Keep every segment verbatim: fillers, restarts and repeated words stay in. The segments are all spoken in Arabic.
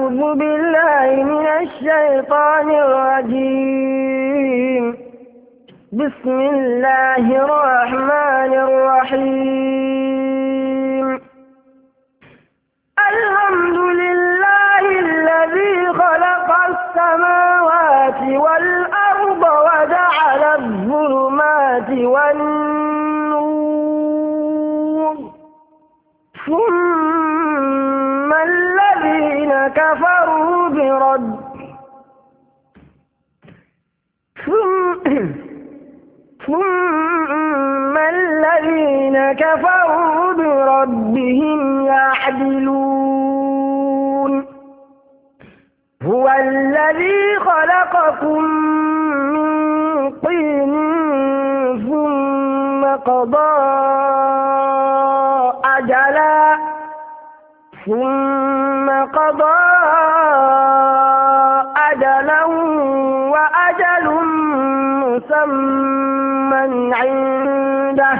أعوذ بالله من الشيطان الرجيم. بسم الله الرحمن الرحيم. الحمد لله الذي خلق السماوات والأرض وجعل الظلمات والنور ثم الذين كفروا برب ثم الذين كفروا بربهم يعدلون. هو الذي خلقكم من طين ثم قضى أجلا ثم قضى أجلا وأجل مسمى عنده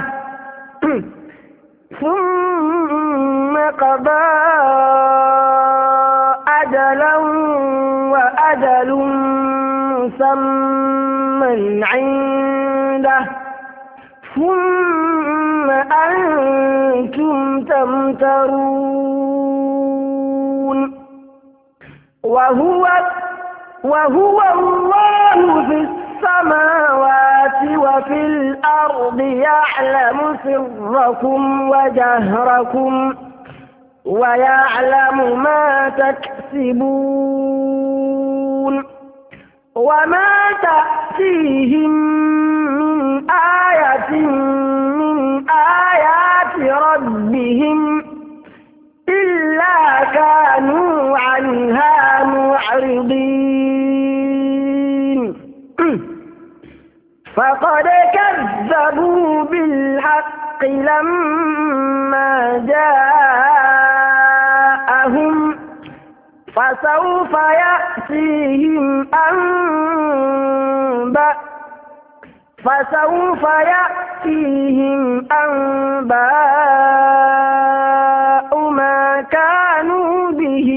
ثم قضى أجلا وأجل مسمى عنده ثم أنتم تمترون. وهو وهو الله في السماوات وفي الأرض يعلم سركم وجهركم ويعلم ما تكسبون. وما تأتيهم من آية من آيات ربهم إلا كانوا عنها معرضين. فقد كذبوا بالحق لما جاءهم فسوف يأتيهم أنباء فسوف يأتيهم أنباء ما كانوا به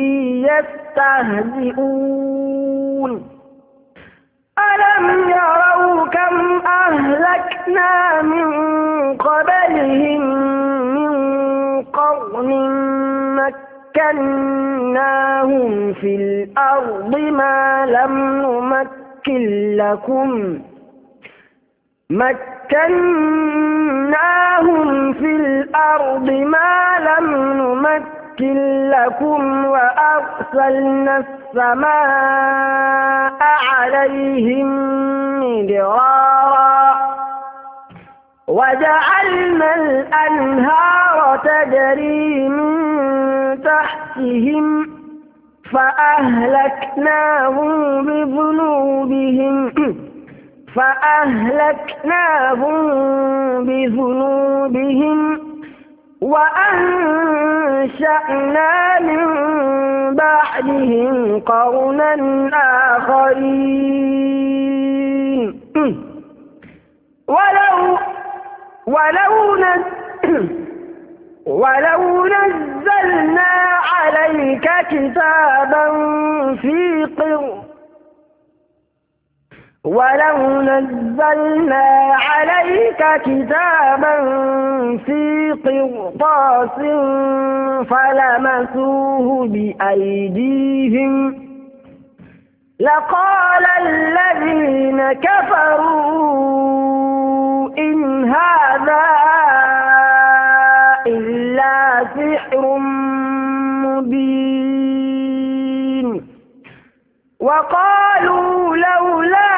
يستهزئون. ألم يروا كم أهلكنا من قبلهم من قرن مكناهم في الأرض ما لم نمكن لكم مكناهم في الأرض ما لم نمكن لكم وأرسلنا السماء عليهم مدرارا وجعلنا الأنهار تجري من تحتهم فأهلكناهم بذنوبهم فأهلكناهم بذنوبهم وأنشأنا من بعدهم قرنا آخرين. ولو ولو ولو نزلنا عليك كتابا في قرطاس ولو نزلنا عليك كتابا في قرطاس فلمسوه بأيديهم لقال الذين كفروا إن هذا إلا سحر مبين. وقالوا لولا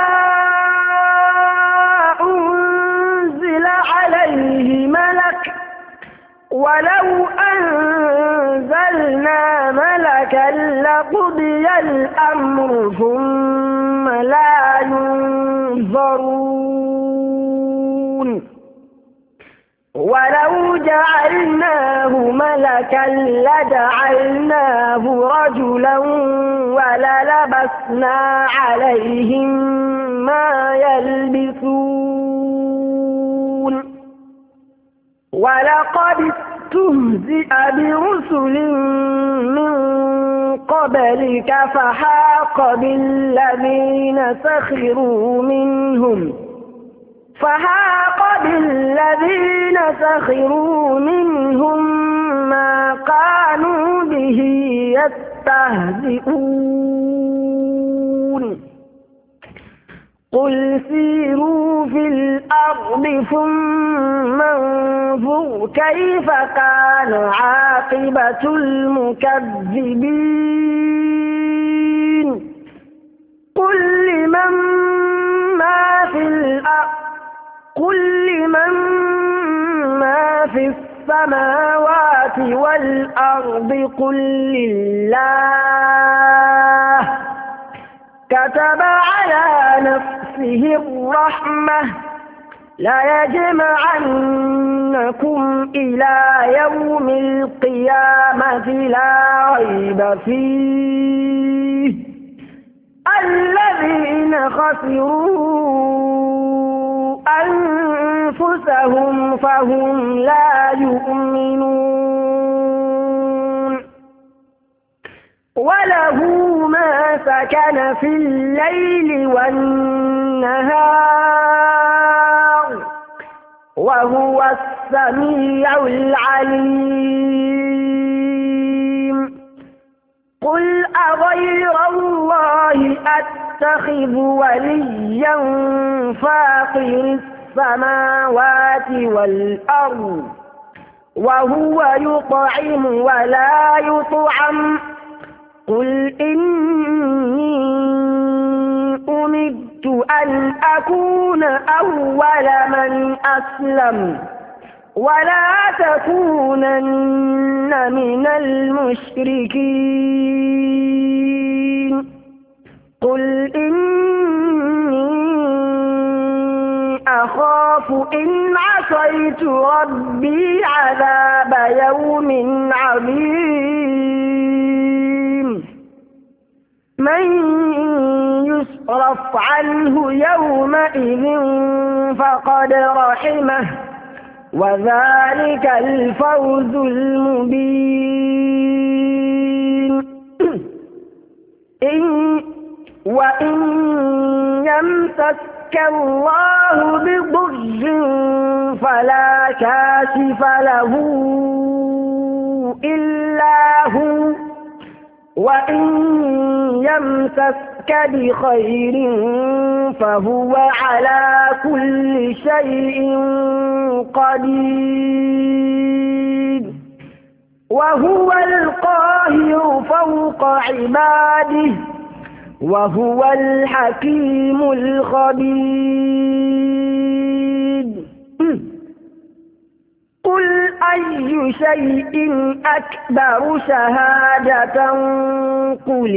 أنزل عليه ملك ولو أنزلنا ملكا لقضي الأمر ثم لا ينظرون. ولو جعلناه ملكا لجعلناه رجلا وللبسنا عليهم ما يلبسون. ولقد استهزئ برسل من قبلك فحاق بالذين سخروا منهم فحاق بالذين سخروا منهم ما كانوا به يستهزئون قل سيروا في الأرض ثم انظروا كيف كان عاقبة المكذبين قل لمن ما في الأرض قل لمن ما في السماوات والأرض قل لله كتب على نفسه الرحمة ليجمعنكم إلى يوم القيامة لا ريب فيه الذين خسروا أنفسهم فهم لا يؤمنون وله ما سكن في الليل والنهار وهو السميع العليم قل أغير الله أتخذ وليا فاطر السماوات والأرض وهو يطعم ولا يطعم قل إني أمرت أن أكون أول من أسلم ولا تكونن من المشركين قل إني أخاف إن عصيت ربي عذاب يوم عظيم من يصرف عنه يومئذ فقد رحمه وذلك الفوز المبين إن وإن يمسك الله بضر فلا كاشف له إلا هو وإن يمسك بخير فهو على كل شيء قدير وهو القاهر فوق عباده وهو الحكيم الخبير قل أي شيء أكبر شهادة قل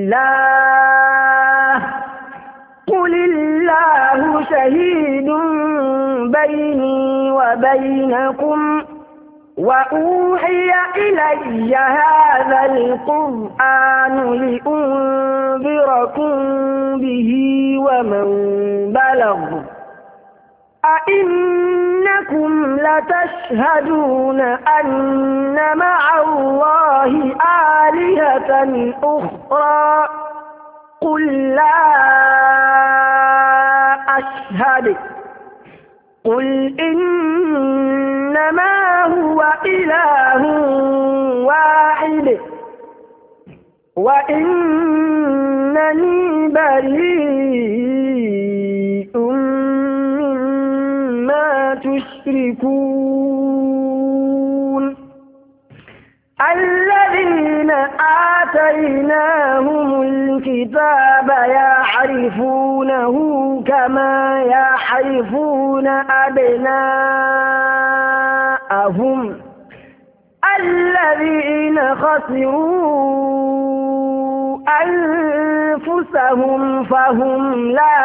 الله قل الله شهيد بيني وبينكم وأوحي إلي هذا القرآن لأنذركم به ومن بلغ أئنكم لتشهدون أن مع الله آلهة أخرى قل لا أشهد قل إنما هو إله واحد وإنني بريء مما تشركون الذين آتيناهم الكتاب يعرفونه كما يعرفون أبناءهم الذين خسروا أنفسهم فهم لا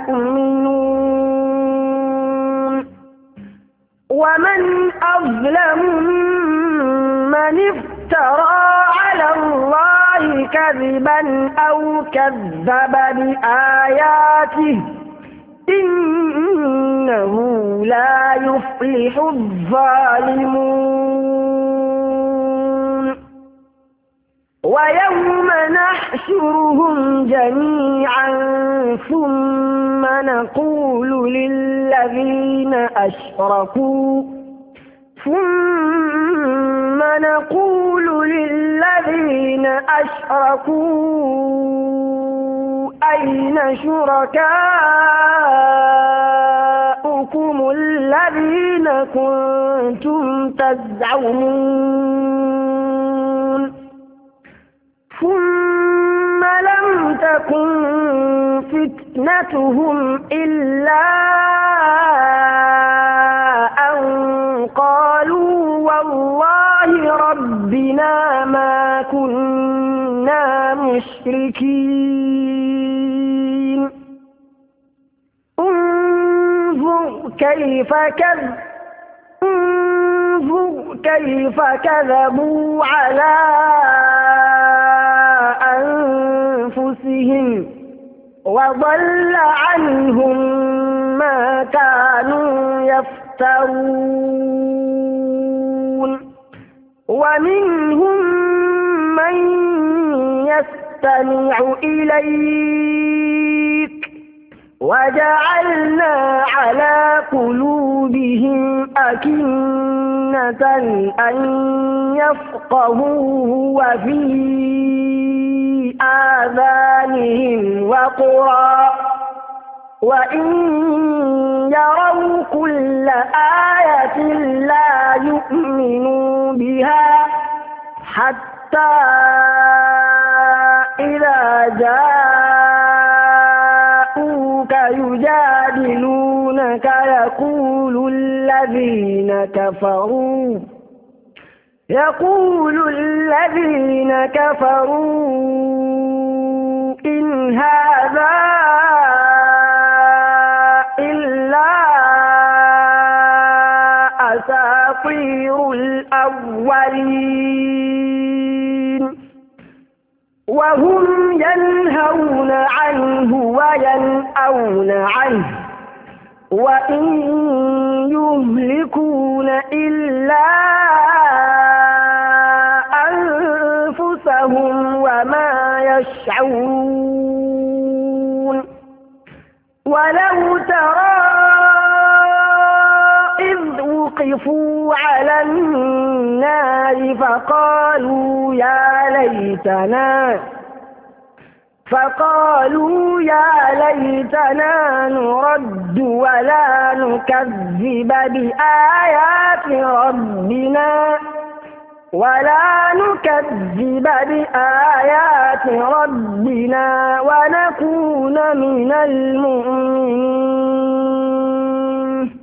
يؤمنون ومن أظلم من افترى على الله كذبا أو كذب بآياته إنه لا يفلح الظالمون ويوم نحشرهم جميعا ثم نقول للذين أشركوا ثم نقول للذين أشركوا أين شركاؤكم الذين كنتم تزعمون ثم لم تكن فتنتهم إلا أن قالوا والله ربنا ما كنا مشركين انظر كيف كذب انظر كيف كذبوا على أنفسهم وضل عنهم ما كانوا يفترون ومنهم من يستمع إليك وجعلنا على قلوبهم أكنة أن يفقهوه وفي آذانهم وقرا وإن يروا كل آية لا يؤمنوا بها حتى إذا جاءوك يجادلونك يقول الذين كفروا يقول الذين كفروا إن هذا إلا أساطير الأولين وهم ينهون عنه وينأون عنه وإن يهلكون إلا أنفسهم وما يشعرون ولو ترى إذ وقفوا على النار فقالوا يا ليتنا فقالوا يا ليتنا نرد ولا نكذب بآيات ربنا ولا نكذب بآيات ربنا ونكون من المؤمنين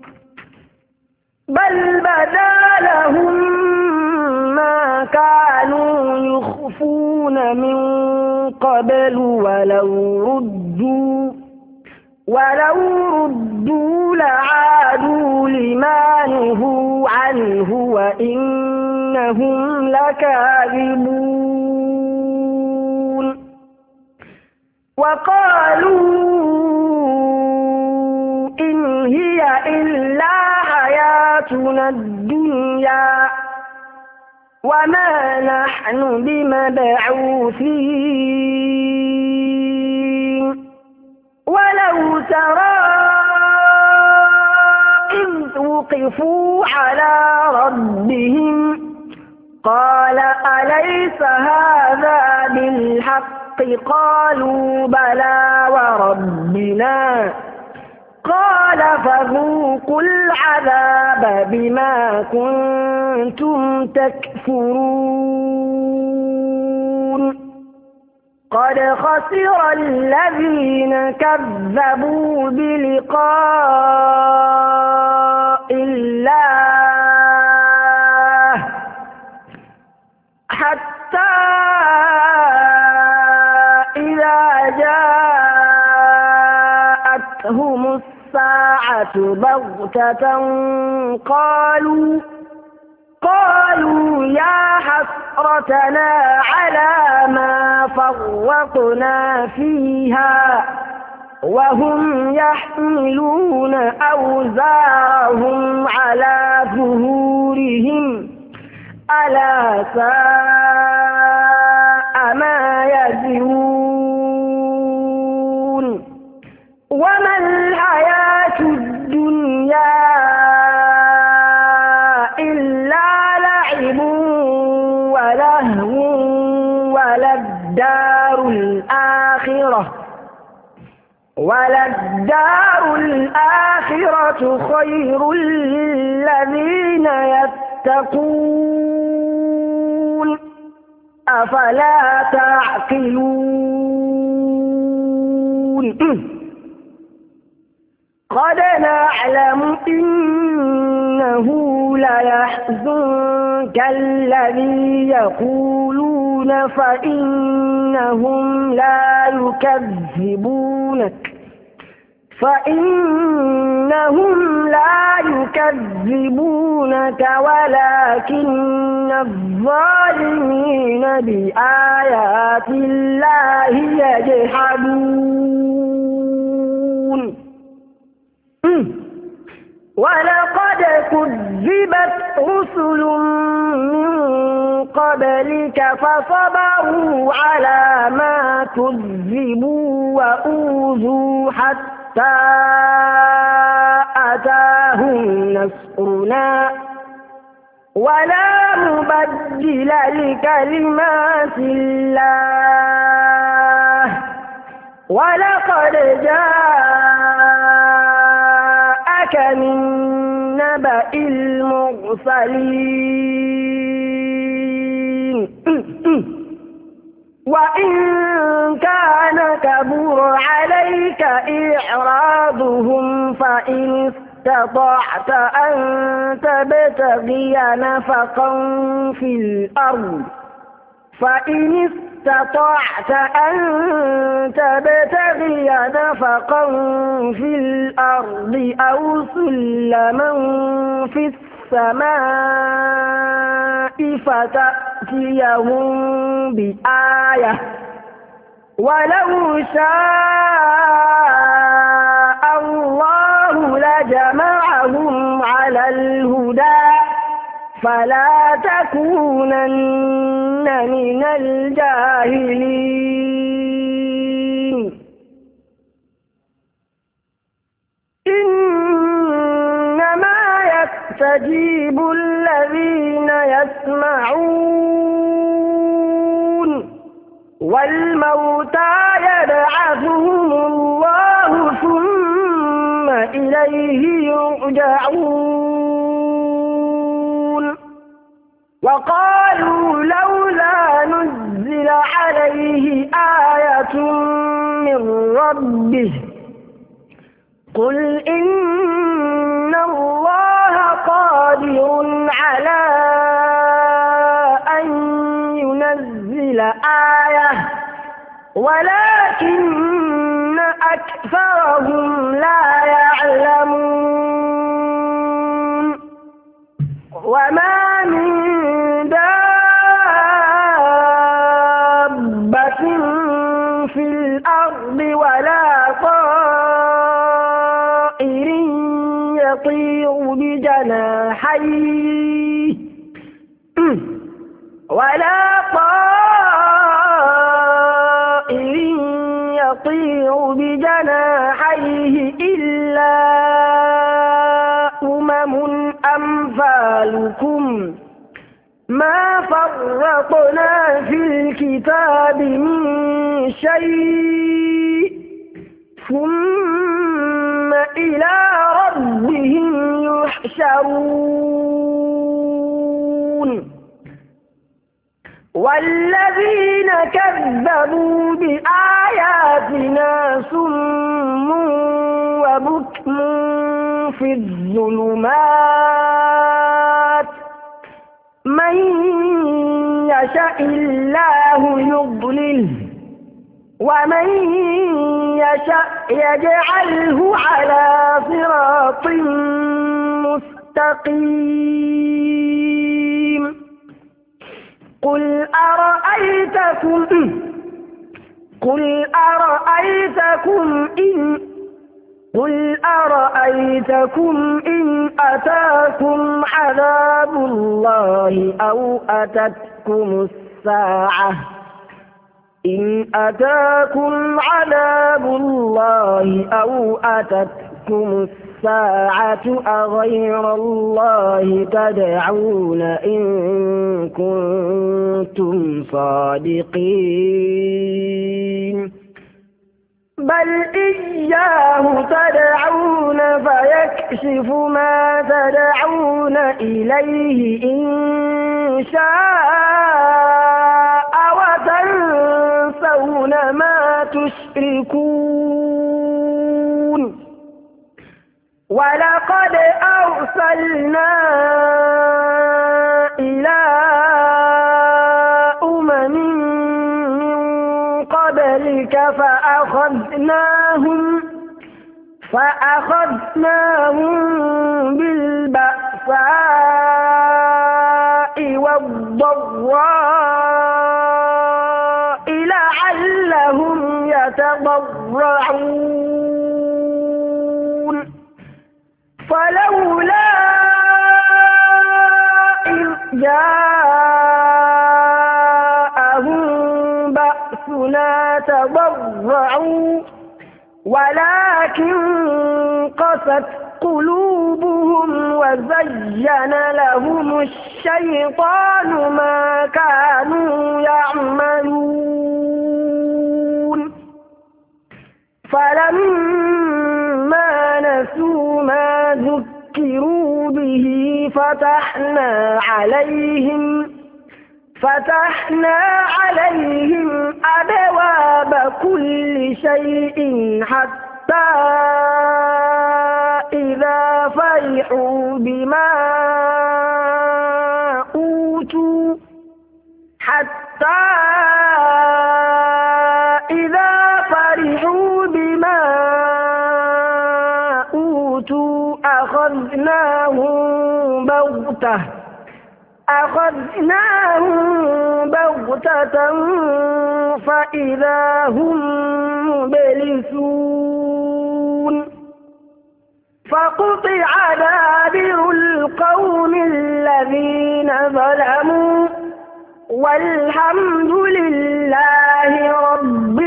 بل بدا لهم ما كانوا يخفون من قبل ولو ردوا ولو ردوا لعادوا لما نهوا عنه وإنهم لكاذبون وقالوا إن هي إلا حياتنا الدنيا وما نحن بمبعوثين ولو ترى إذ وقفوا على ربهم قال أليس هذا بالحق قالوا بلى وربنا قال فذوقوا العذاب بما كنتم تكفرون قد خسر الذين كذبوا بلقاء الله حتى إذا جاءتهم الساعة بغتة قالوا قالوا يا حسرتنا على ما فرطنا فيها وهم يحملون أوزارهم على ظهورهم ألا ساء يستكبرون وما الحياة الدنيا إلا لعب ولهو وللدار الآخرة وللدار الآخرة خير للذين يتقون أفلا تعقلون قد نعلم إنه ليحزنك الذي يقولون فإنهم لا يكذبونك فإنهم لا يكذبونك ولكن الظالمين بآيات الله يجحدون ولقد كذبت رسل من قبلك فصبروا على ما كذبوا وأوذوا حتى أتاهم نصرنا ولا مبدل لكلمات الله ولقد جاءك من نبأ المرسلين وإن كان كبر عليك إعراضهم فإن استطعت أن تبتغي نفقا في الأرض فإن استطعت أن تبتغي نفقا في الأرض أو سلما في السماء فتأتيهم بآية ولو شاء الله لجمعهم على الهدى فلا تكونن من الجاهلين إنما يستجيب الذين يسمعون والموتى يبعثهم الله ثم إليه يرجعون وقالوا لولا نزل عليه آية من ربه قل إن الله قادر على أن ينزل آية ولكن أكثرهم لا يعلمون وما من دابة في الأرض ولا طائر يطير بجناحيه ولا طائر يطير بجناحيه إلا أمم أمثالكم ما فرطنا في الكتاب من شيء ثم إلى ربهم يحشرون والذين كذبوا بآياتنا صم وبكم في الظلمات من يشاء الله يضلله ومن يشاء يجعله على صراط مستقيم قل أرأيتكم قل أرأيتكم إن قل أرأيتكم إن أتاكم عذاب الله أو أتتكم الساعة إن أتاكم عذاب الله أو أتتكم الساعة أغير الله تدعون إن كنتم صادقين بل إياه تدعون فيكشف ما تدعون إليه إن شاء وتنسون ما تشركون ولقد أرسلنا إلى أمم من قبلك فأخذناهم فأخذناهم بالبأساء والضراء لعلهم يتضرعون فلولا إذ جاءهم بأسنا تضرعوا ولكن قست قلوبهم وزين لهم الشيطان ما كانوا يعملون فلما نسوا ما ذكروا به فتحنا عليهم فتحنا عليهم أبواب كل شيء حتى إذا فرحوا بما أوتوا حتى إذا فرحوا بما أوتوا أخذناهم بغتة أخذناهم بغتة فإذا هم مبلسون فقطع دابر القوم الذين ظلموا والحمد لله رب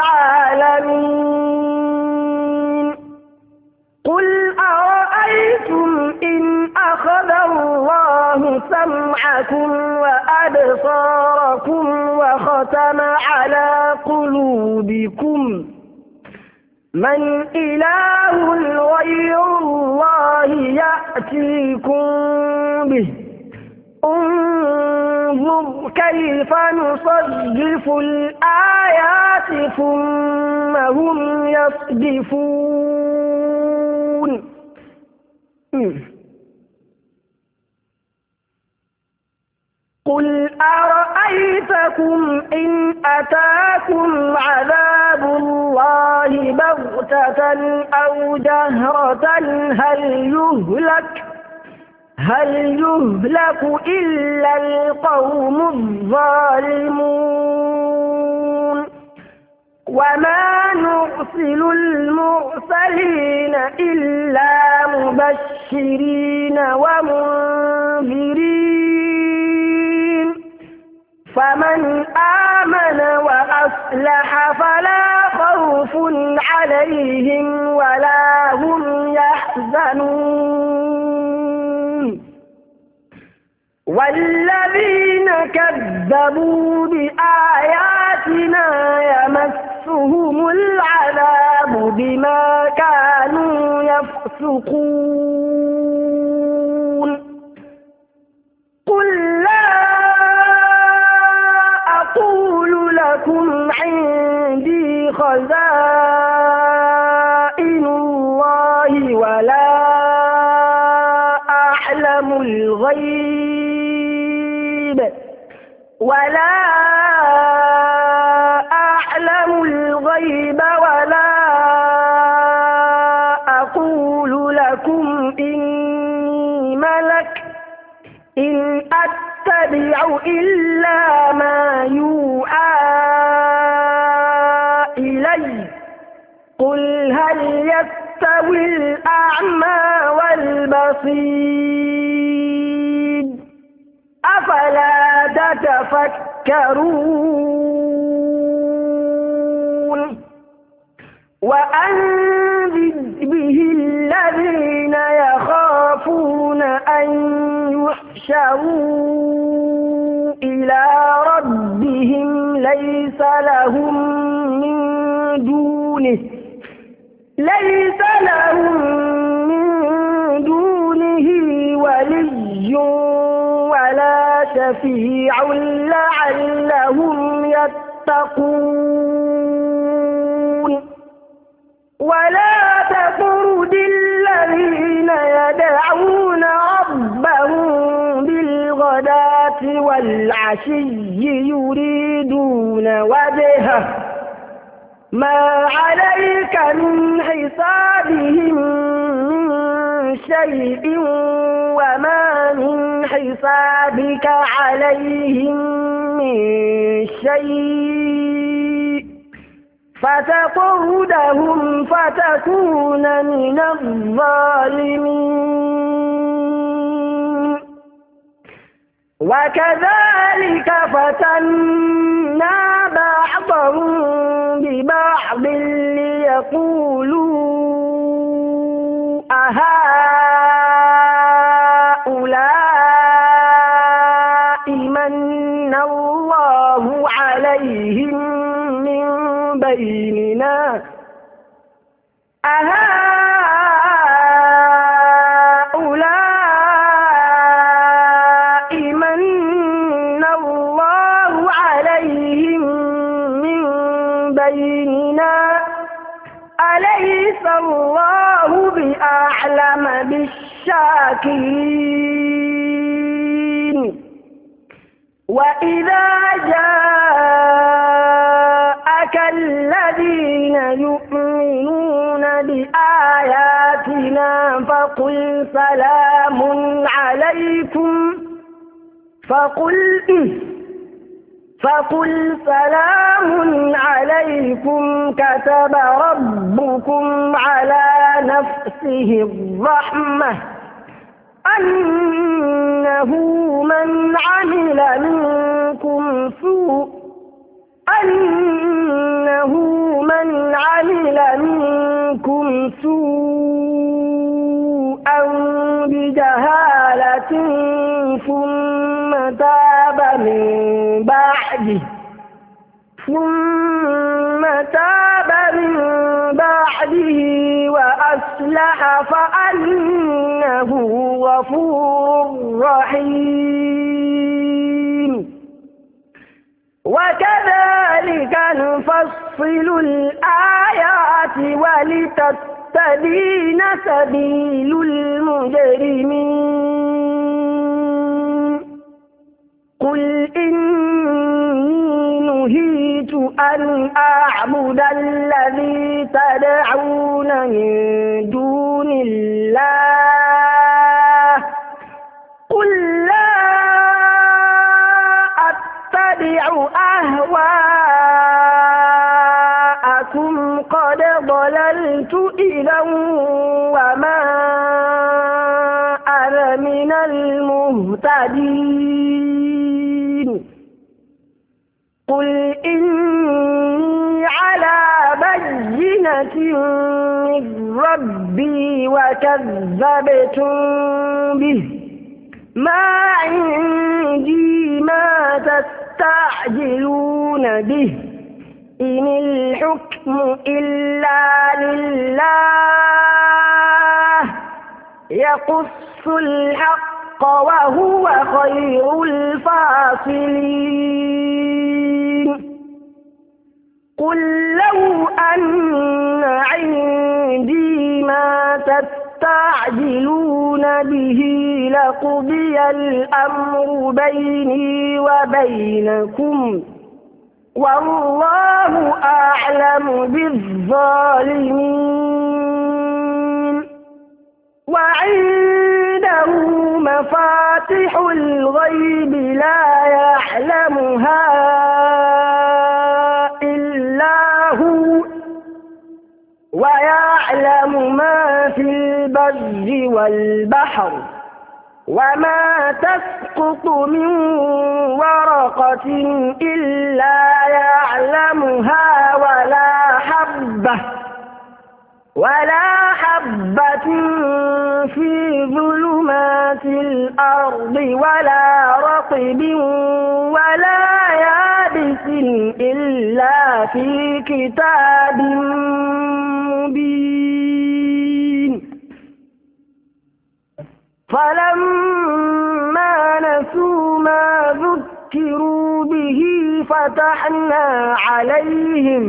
العالمين قل أرأيتم إن أخذ الله سمعكم وأبصاركم وختم على قلوبكم من إله غير الله يأتيكم به انظر كيف نصرف الآيات ثم هم يصدفون قل أرأيتكم إن أتاكم عذاب الله بغتة أو جهرة هل يهلك هل يهلك إلا القوم الظالمون وما نرسل المرسلين إلا مبشرين ومنذرين فمن آمن وأصلح فلا خوف عليهم ولا هم يحزنون والذين كذبوا بآياتنا يمسهم العذاب بما كانوا يفسقون قل لا أقول لكم عندي خزائن الله ولا أعلم الغيب ولا أعلم الغيب ولا أقول لكم إني ملك إن أتبع إلا ما يوحى إلي قل هل يستوي الأعمى والبصير أفلا تتفكرون وأنذر به الذين يخافون أن يحشروا إلى ربهم ليس لهم من دونه ليس لهم من دونه ولي ولا شفيع لعلهم يتقون ولا تطرد الذين يدعون ربهم بالغداة والعشي يريدون وجهه ما عليك من حسابهم من شيء وما من حسابك عليهم من شيء فتطردهم فتكون من الظالمين وكذلك فتنا بعضهم ببعض ليقولوا أهؤلاء من الله عليهم من بيننا أهؤلاء من الله عليهم من بيننا أليس الله بأعلم بالشاكرين وإذا جاءك الذين يؤمنون بآياتنا فقل سلام عليكم فقل فقل سلام عليكم كتب ربكم على نفسه الرحمة أنه من عمل منكم سوء أنه من عمل منكم سوءا بجهالة ثم تاب من بعده ثم تاب من بعده وأصلح فأنه غفور رحيم وكذلك نفصل الآيات ولتستبين سبيل المجرمين قل إني نهيت أن أعبد الذي تدعون من دون الله قل لا أتبع أهواءكم قد ضللت إذا وما أنا من المهتدين قل إني على بينة من ربي وكذبتم به ما عندي ما تستعجلون به إن الحكم إلا لله يقص الحق وهو خير الفاصلين قل لو أن عندي ما تستعجلون به لقضي الأمر بيني وبينكم والله أعلم بالظالمين وعنده مفاتح الغيب لا يعلمها إلا هو ويعلم ما في البر والبحر وما تسقط من ورقة إلا يعلمها ولا حبة ولا حبة في ظلمات الأرض ولا رطب ولا يابس إلا في كتاب مبين فلما نسوا ما ذكروا به فتحنا عليهم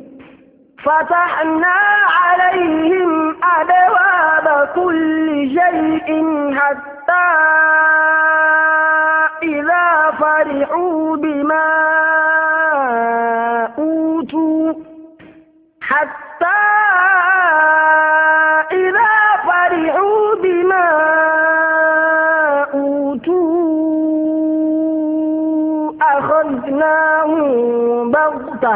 فتحنا عليهم أبواب كل شيء حتى إذا فرحوا بما أوتوا حتى إذا فرحوا بما أوتوا أخذناهم بغتة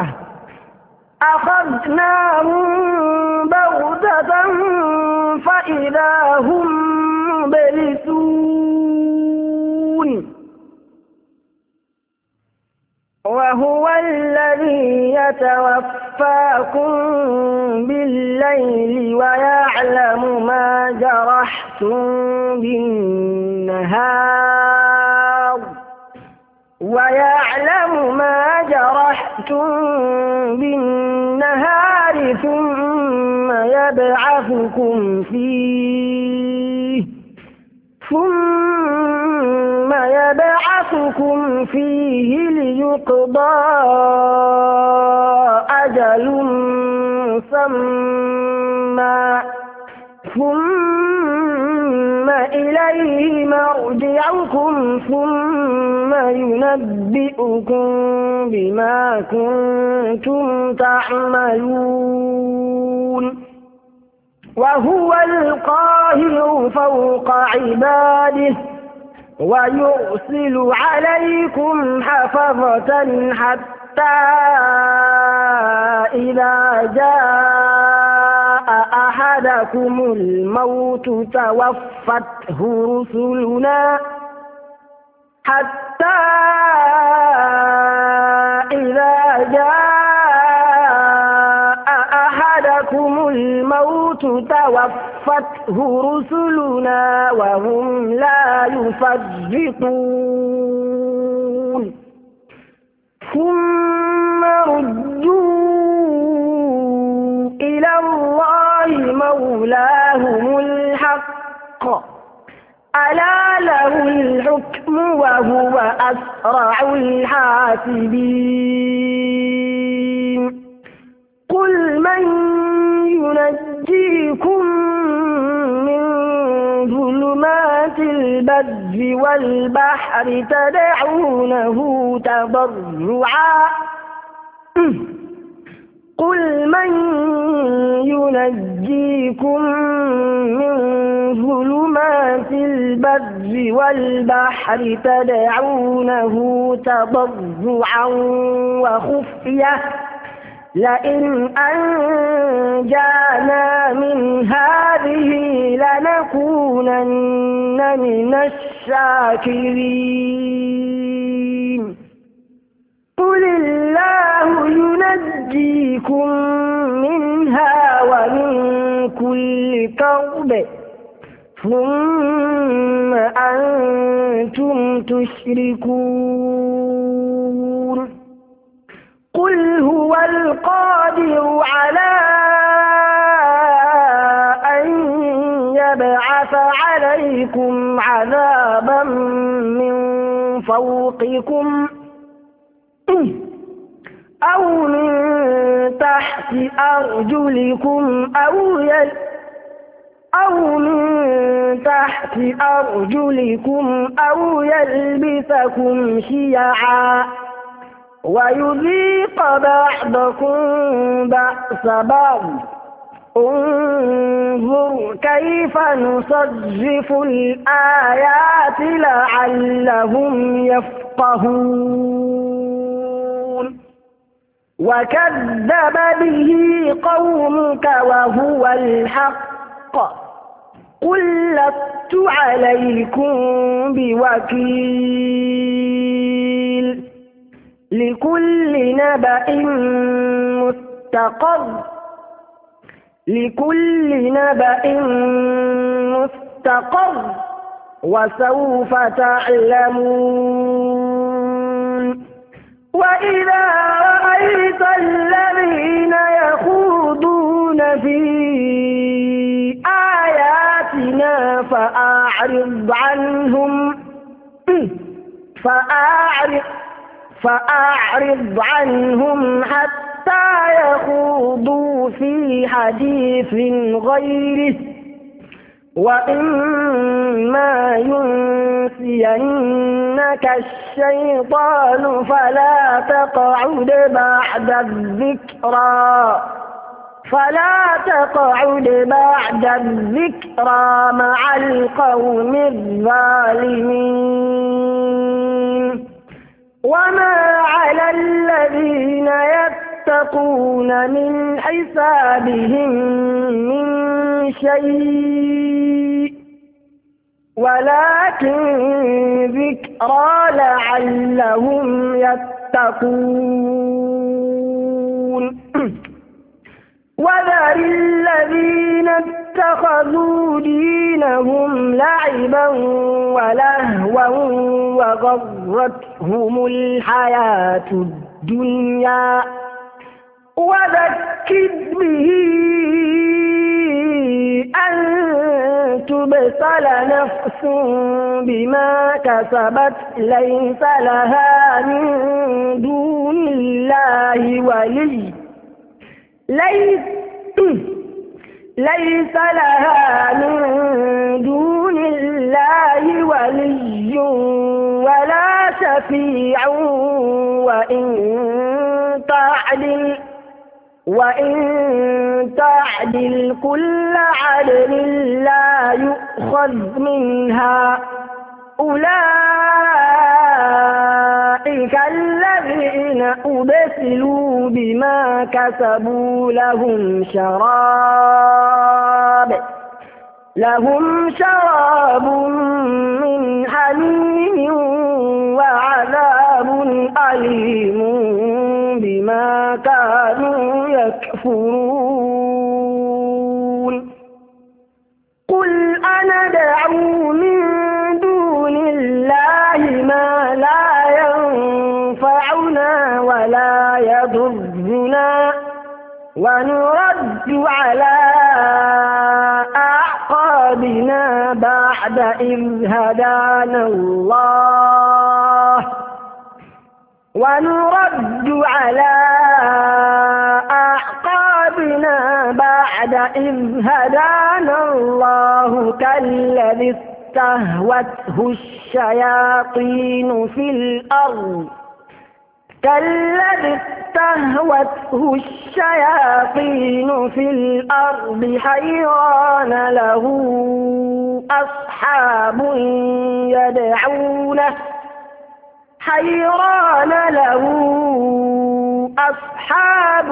أخذناهم بغتة فإذا هم مبلسون وهو الذي يتوفاكم بالليل ويعلم ما جرحتم بالنهار ويعلم ما جرحتم بالنهار ثم يبعثكم فيه ثم يبعثكم فيه ليقضى أجل مسمى ثم إليه مرجعكم ثم ينبئكم بما كنتم تعملون وهو القاهر فوق عباده ويرسل عليكم حفظة حتى إذا جاء أحدكم الموت توفته رسلنا حتى إذا جاء أحدكم الموت توفته رسلنا وهم لا يفرطون ثم ردوا إلى الله مولاهم الحق ألا له الحكم وهو أسرع الحاسبين قل من ينجيكم من ظلمات البر والبحر تدعونه تضرعا قل من ينجيكم من ظلمات البر والبحر تدعونه تضرعا وخفية لئن أنجانا من هذه لنكونن من الشاكرين قل الله ينجيكم منها ومن كل كرب ثم أنتم تشركون قل هو القادر على أن يبعث عليكم عذابا من فوقكم أو من تحت أرجلكم أو يل أو من تحت أرجلكم أو يلبسكم شيعا ويذيق بعضكم بأس بعض انظر كيف نصرف الآيات لعلهم يفقهون وكذب به قومك وهو الحق قل لست عليكم بوكيل لكل نبأ مستقر لكل نبأ مستقر وسوف تعلمون وإذا رأيت الذين يخوضون في آياتنا فأعرض عنهم فأعرض فأعرض عنهم حتى يخوضوا في حديث غيره وإما ينسينك الشيطان فلا تقعد بعد الذكرى فلا تقعد بعد الذكرى مع القوم الظالمين وما على الذين يتقون من حسابهم من شيء ولكن ذكرى لعلهم يتقون وذر الذين اتخذوا دينهم لعبا ولهوا وغرتهم الحياة الدنيا وذكر به أن تبصل نفس بما كسبت ليس لها من دون الله ولي ليس, ليس لها من دون الله ولي ولا شفيع وإن تعدل وإن تعدل كل عدل لا يؤخذ منها أولئك الذين أبسلوا بما كسبوا لهم شراب لهم شراب من حميم وعذاب أليم بما كانوا يكفرون قل أندعو من دون الله ما لا ينفعنا ولا يضرنا ونرد على أعقابنا بعد إذ هدانا الله ونرد على أعقابنا بعد إذ هدانا الله كالذي استهوته الشياطين في الأرض كالذي استهوته الشياطين في الأرض حيران له أصحاب يدعونه حيران له أصحاب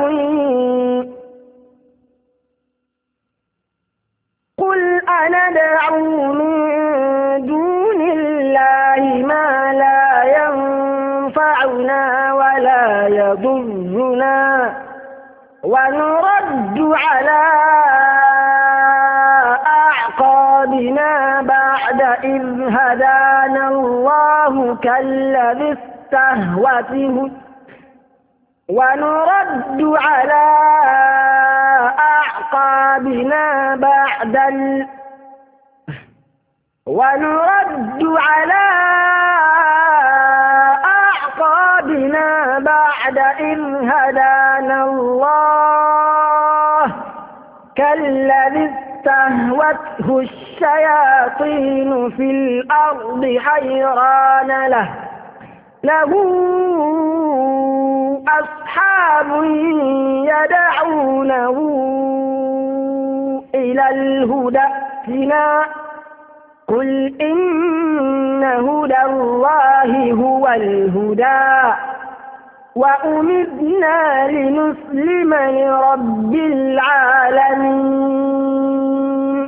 قل أندعو من دون الله ما لا ينفعنا ولا يضرنا ونرد على أعقابنا بعد إذ هدانا الله كالذي استهوته ونرد على أعقابنا بعد ال... ونرد على أعقابنا بعد إذ هدانا الله كالذي استهوته الشياطين في الأرض حيران له له أصحاب يدعونه إلى الهدى ائتنا قل إن هدى الله هو الهدى وأمرنا لنسلم لرب العالمين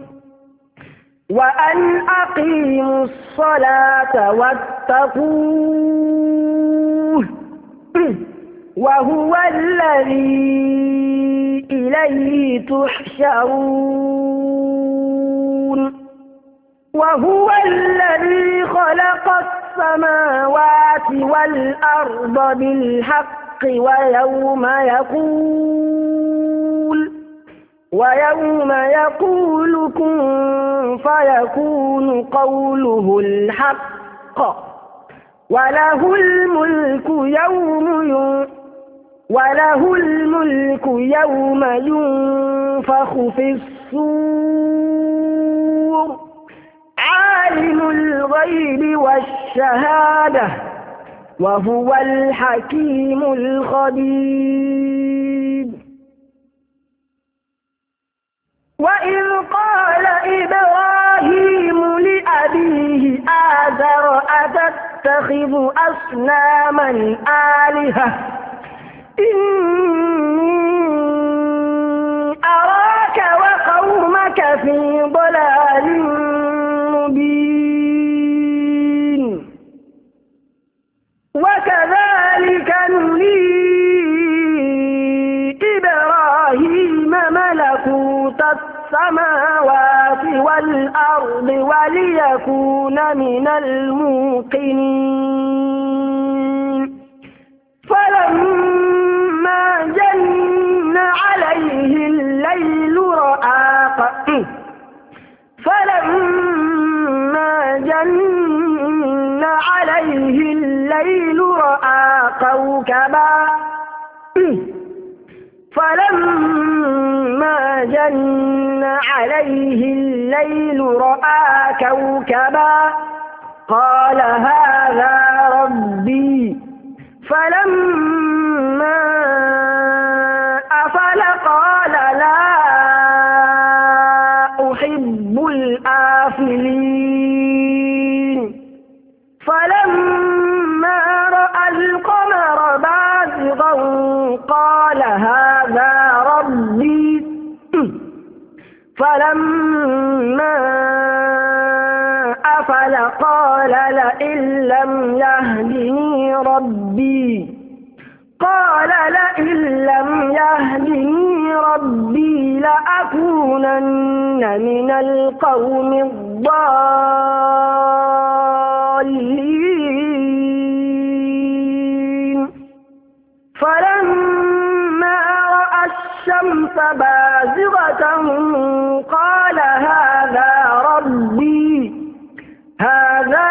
وأن أقيموا الصلاة واتقوه وهو الذي إليه إليه تحشرون وهو الذي خلق السماوات والأرض بالحق ويوم يقول ويوم يقول كن فيكون قوله الحق وله الملك يوم ين وله الملك يوم ينفخ في الصور عالم الغيب والشهادة وهو الحكيم الخبير وإذ قال إبراهيم لأبيه آزر أتتخذ أصناما آلهة إني أراك وقومك في ضلال مبين وكذلك نري إبراهيم ملكوت السماوات والأرض وليكون من الموقنين فلما جن عليه الليل رأى فلما جن عليه الليل رأى كوكبا فلما جن عليه الليل رأى كوكبا قال هذا ربي فلما أفل قال لا أحب الآفلين فلما رأى القمر بازغا قال هذا ربي فلما أفل قال لئن لم يهدني ربي قال لئن لم يهدني ربي لأكونن من القوم الضالين فلما رأى الشمس بازغة قال هذا ربي هذا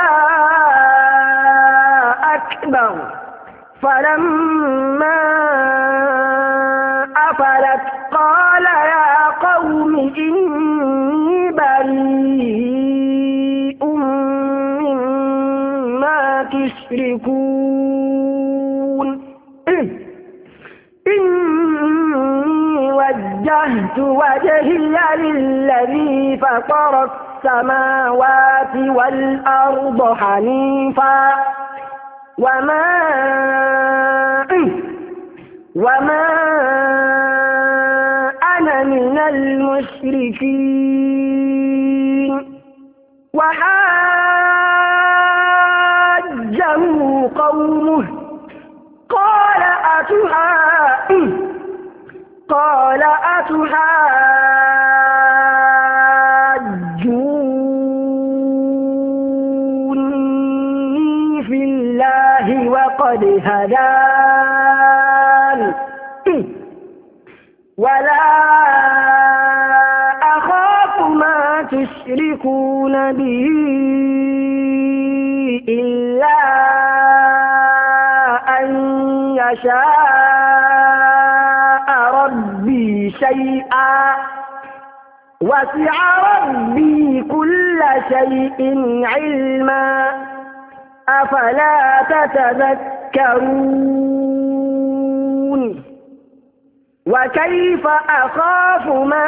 أكبر فلما أفلت قال يا قوم إني بريء مما تشركون إني وجهت وجهي للذي فطر السماوات والأرض حنيفا وما وما أنا من المشركين وحاجه قومه قال أتحا قال أتحاجوني في الله وقد هدان ولا أخاف ما تشركون به إلا أن يشاء ربي شيئا وسع ربي كل شيء علما أفلا تتذكرون وكيف أخاف ما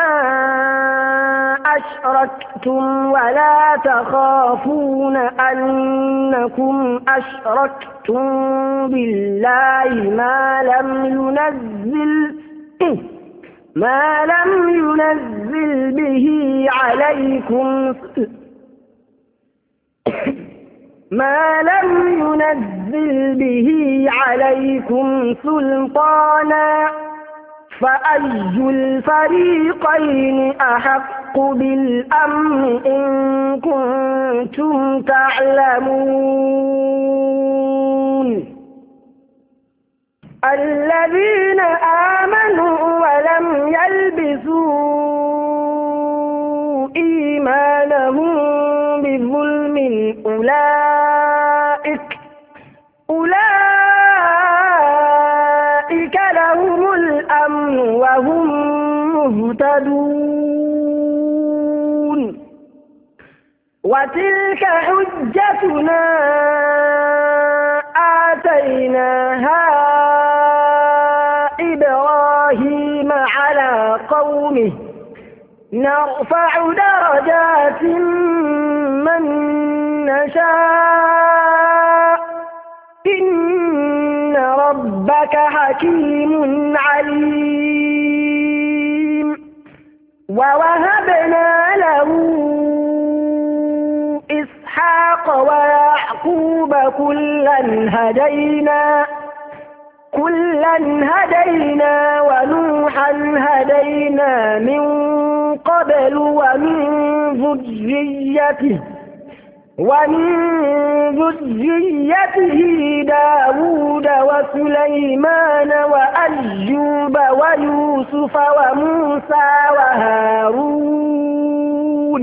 أشركتم ولا تخافون أنكم أشركتم بالله ما لم ينزل ما لم ينزل به عليكم ما لم ينزل به عليكم سلطانا فأي الفريقين أحق بالأمن إن كنتم تعلمون الذين آمنوا ولم يلبسوا إيمانهم بظلم أولئك أولئك لهم الأمن وهم مهتدون وتلك حجتنا آتيناها إبراهيم على قومه نرفع درجات من نشاء إن ربك حكيم عليم ووهبنا له إسحاق ويعقوب كلا هدينا كلا هدينا ونوحا هدينا من قبل ومن ذريته ومن ذريته داود وسليمان وأيوب ويوسف وموسى وهارون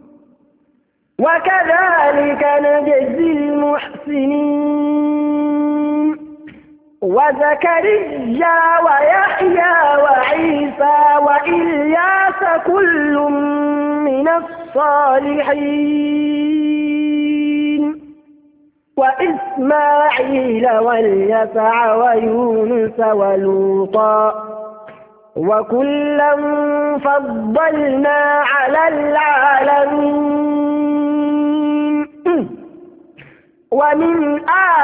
وكذلك نجزي المحسنين وزكريا ويحيى وعيسى وإلياس كل من الصالحين وإسماعيل واليسع ويونس ولوطا وكلا فضلنا على العالمين ومن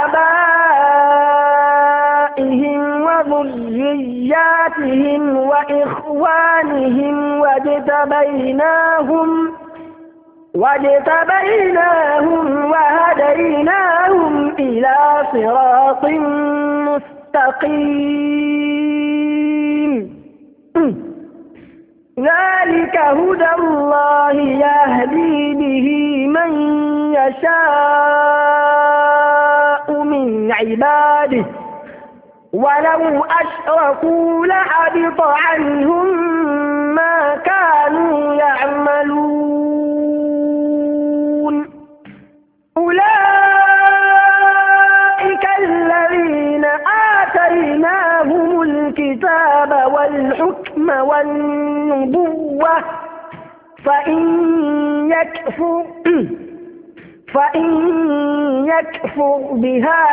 آبائهم وذرياتهم وإخوانهم واجتبيناهم واجتبيناهم وهديناهم إلى صراط مستقيم ذلك هدى الله يهدي به من يشاء من عباده ولو أشركوا لحبط عنهم ما كانوا يعملون أولئك الذين آتيناهم الكتاب والحكم والنبوة فإن يكفر فإن يكفر بها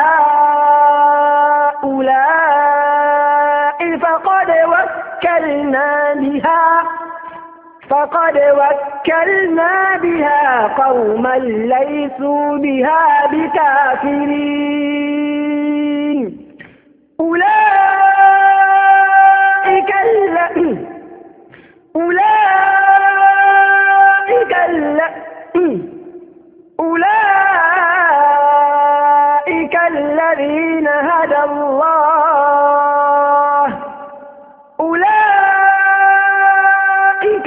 هؤلاء فقد وكلنا بها فقد وكلنا بها قوما ليسوا بها بكافرين أولئك الذين أولئك الذين أولئك الذين هدى الله أولئك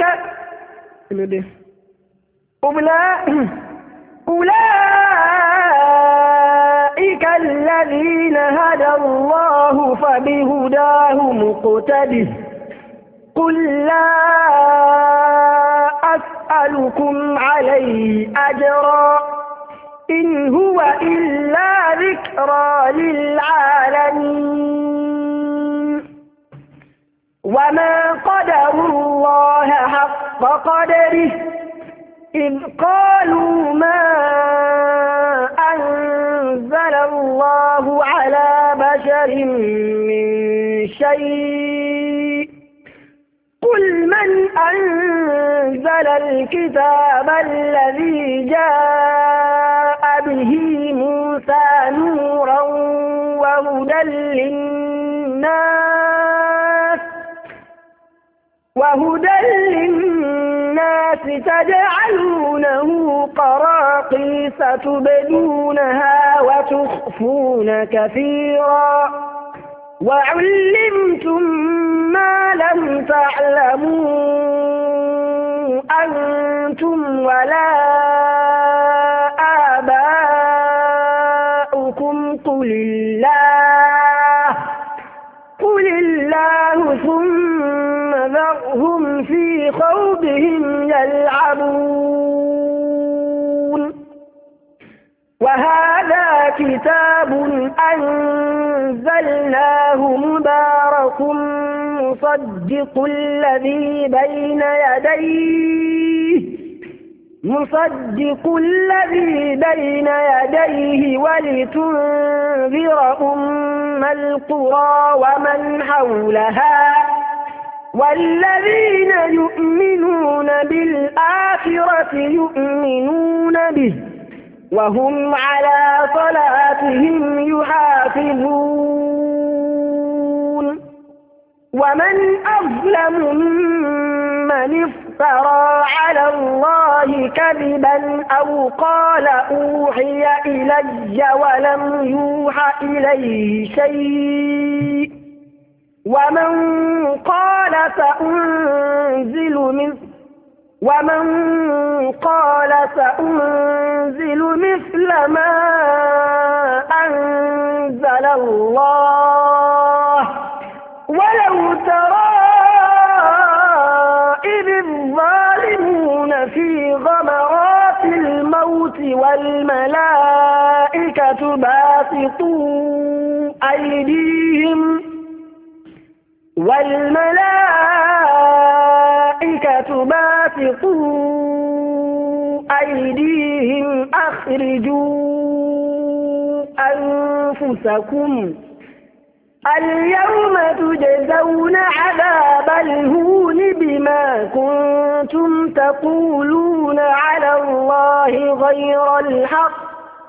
أولئك الذين هدى الله فبهداه مقتده قل لا أسألكم عليه أجرا إن هو إلا ذكرى للعالمين وما قدروا الله حق قدره إذ قالوا ما أنزل الله على بشر من شيء قل من أنزل الكتاب الذي جاء به موسى نورا وهدى للناس وهدى للناس تجعلونه قراطيس تبدونها وتخفون كثيرا وعلمتم ما لم تعلموا أنتم ولا آباؤكم قل الله قل الله ثم ذرهم في خوضهم يلعبون وهذا كتاب أنزلناه مبارك مصدق الذي بين يديه مصدق الذي بين يديه ولتنذر أم القرى ومن حولها والذين يؤمنون بالآخرة يؤمنون به وهم على صلاتهم يحافظون ومن أظلم ممن افترى على الله كذبا أو قال أوحي إلي ولم يوحى إليه شيء ومن قال سأنزل مثل ومن قال سأنزل مثل ما أنزل الله ولو ترى إذ الظالمون في غمرات الموت والملائكة باسطوا أيديهم والملائكة باسطوا أيديهم أخرجوا أنفسكم اليوم تجزون عذاب الهون بما كنتم تقولون على الله غير الحق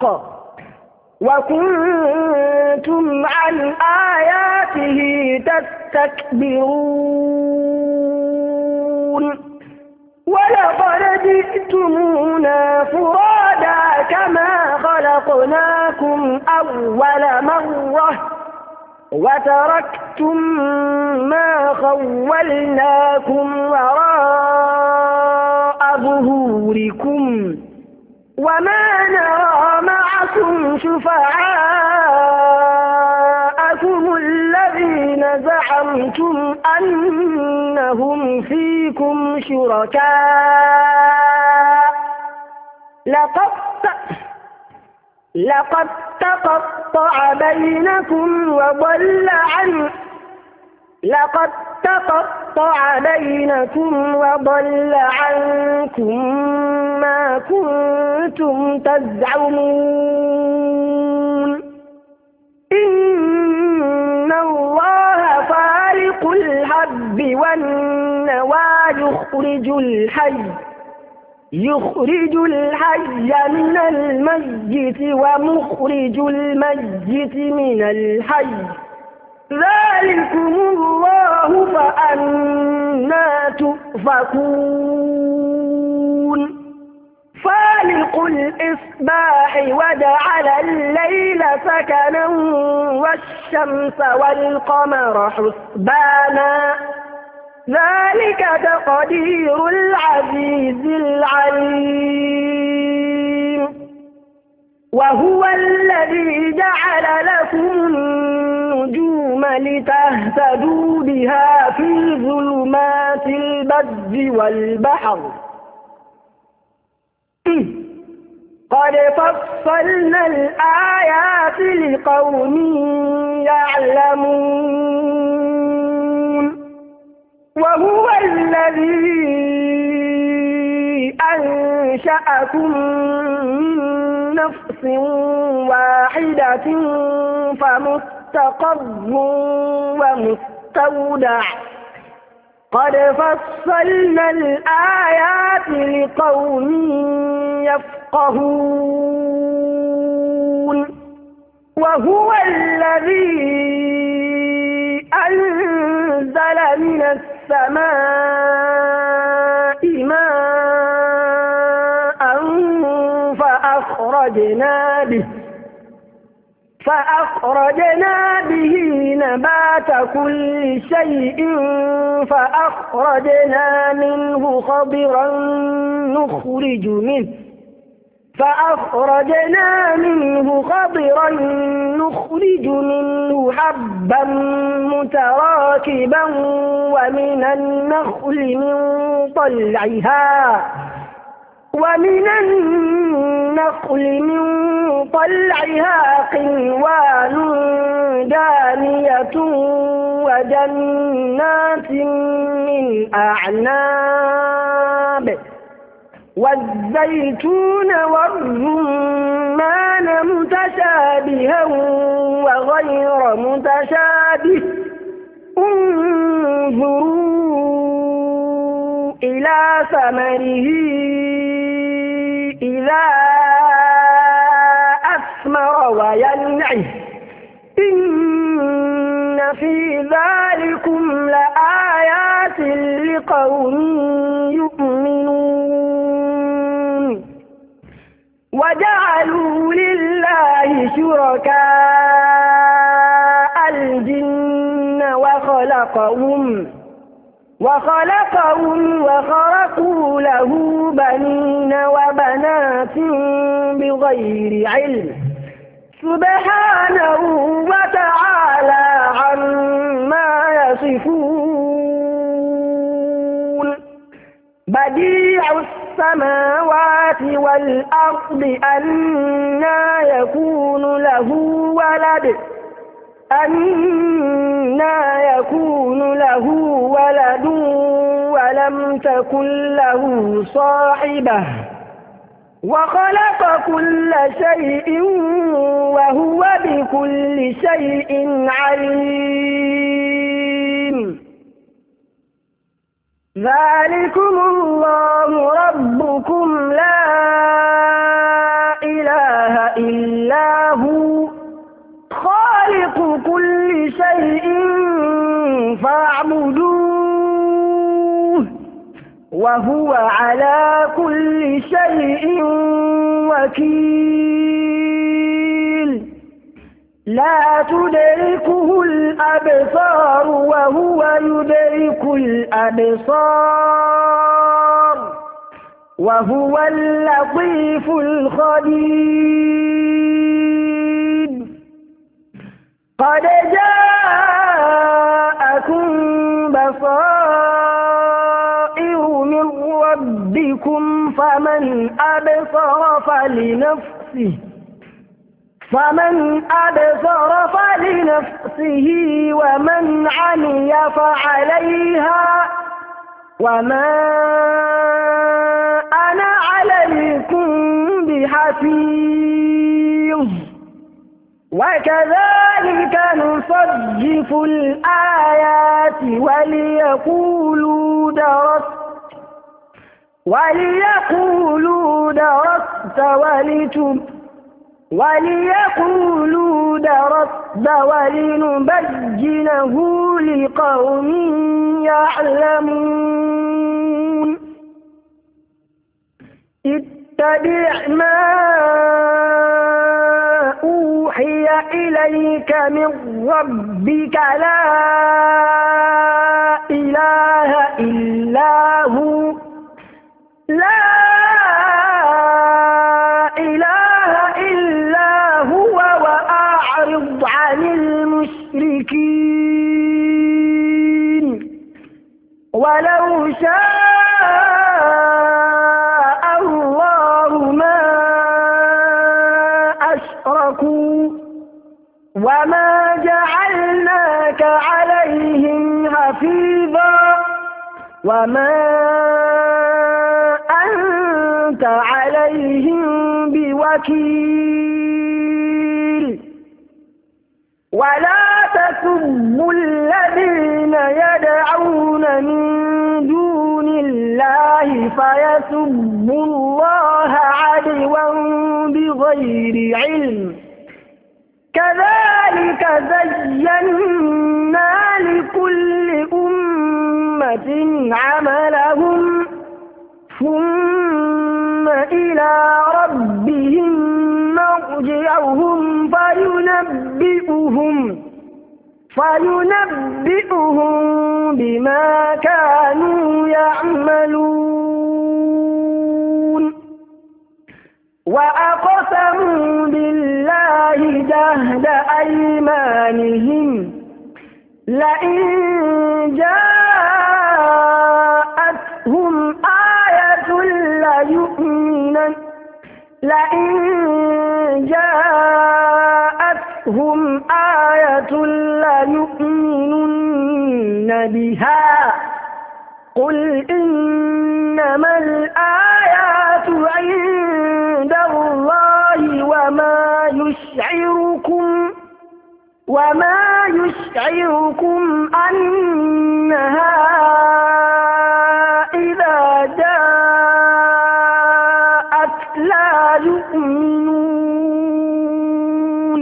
وكنتم عن آياته تستكبرون ولقد جئتمونا فرادا كما خلقناكم أول مرة وتركتم ما خولناكم وراء ظهوركم وما نرى معكم شفعاءكم الذين زعمتم أنهم فيكم شركاء لقد لقد تقطع بينكم وضل عن لقد تقطع بينكم وضل عنكم ما كنتم تزعمون إن الله فالق الحب والنوى يخرج الحي يخرج الحي من الميت ومخرج الميت من الحي ذلكم الله فأنى تؤفكون فالق الإصباح وجعل الليل سكنا والشمس والقمر حسبانا ذلك تقدير العزيز العليم وهو الذي جعل لكم النجوم لتهتدوا بها في ظلمات البر والبحر قد فصلنا الآيات لقوم يعلمون وهو الذي أنشأكم من نفس واحدة فمستقر ومستودع قد فصلنا الآيات لقوم يفقهون وهو الذي أنزل من السماء ماء فأخرجنا به فأخرجنا به نبات ذات كل شيء فأخرجنا منه خضرا نخرج منه فأخرجنا منه خضرا نخرج منه حبا متراكبا ومن النخل من طلعها ومن النخل من طلعها قنوان دانية وجنات من أعناب والزيتون والرمان متشابها وغير متشابه انظروا إلى ثمره إذا أثمر وينعه إن في ذلكم لآيات لقوم يؤمنون وجعلوا لله شركاء الجن وخلقهم وخلقهم وخرقوا له بنين وبنات بغير علم سبحانه وتعالى عما يصفون بديع السماوات والأرض أنى يكون له ولد أنى يكون له ولد ولم تكن له صاحبة وخلق كل شيء وهو بكل شيء عليم ذلكم الله ربكم لا إله إلا هو خالق كل شيء فاعبدوه وهو على كل شيء وكيل لا تدركه الأبصار وهو يدرك الأبصار وهو اللطيف الخبير قد جاءكم بصائر من ربكم فمن أبصر فلنفسه فمن أبصر فلنفسه ومن عمي فعليها وما أنا عليكم بحفيظ وكذلك نصرف الآيات وليقولوا درست وليقولوا درست ولتب وليقولوا درست ولنبينه لقوم يعلمون اتبع ما أوحي إليك من ربك لا إله إلا هو لا إله إلا هو وأعرض عن المشركين ولو شاء الله ما أشركوا وما جعلناك عليهم حفيظا وما أنت عليهم بوكيل ولا تسبوا الذين يدعون من دون الله فيسبوا الله عدوا بغير علم كذلك زينا لكل أمة عملهم ثم إلى ربهم مرجعهم فينبئهم فينبئهم بما كانوا يعملون وأقسموا بالله جهد أيمانهم لئن جاءتهم آية ليؤمنن لئن جاءتهم آية ليؤمنن بها قل إنما الآيات عند الله وما يشعركم وما يشعركم أنها إذا جاءت لا يؤمنون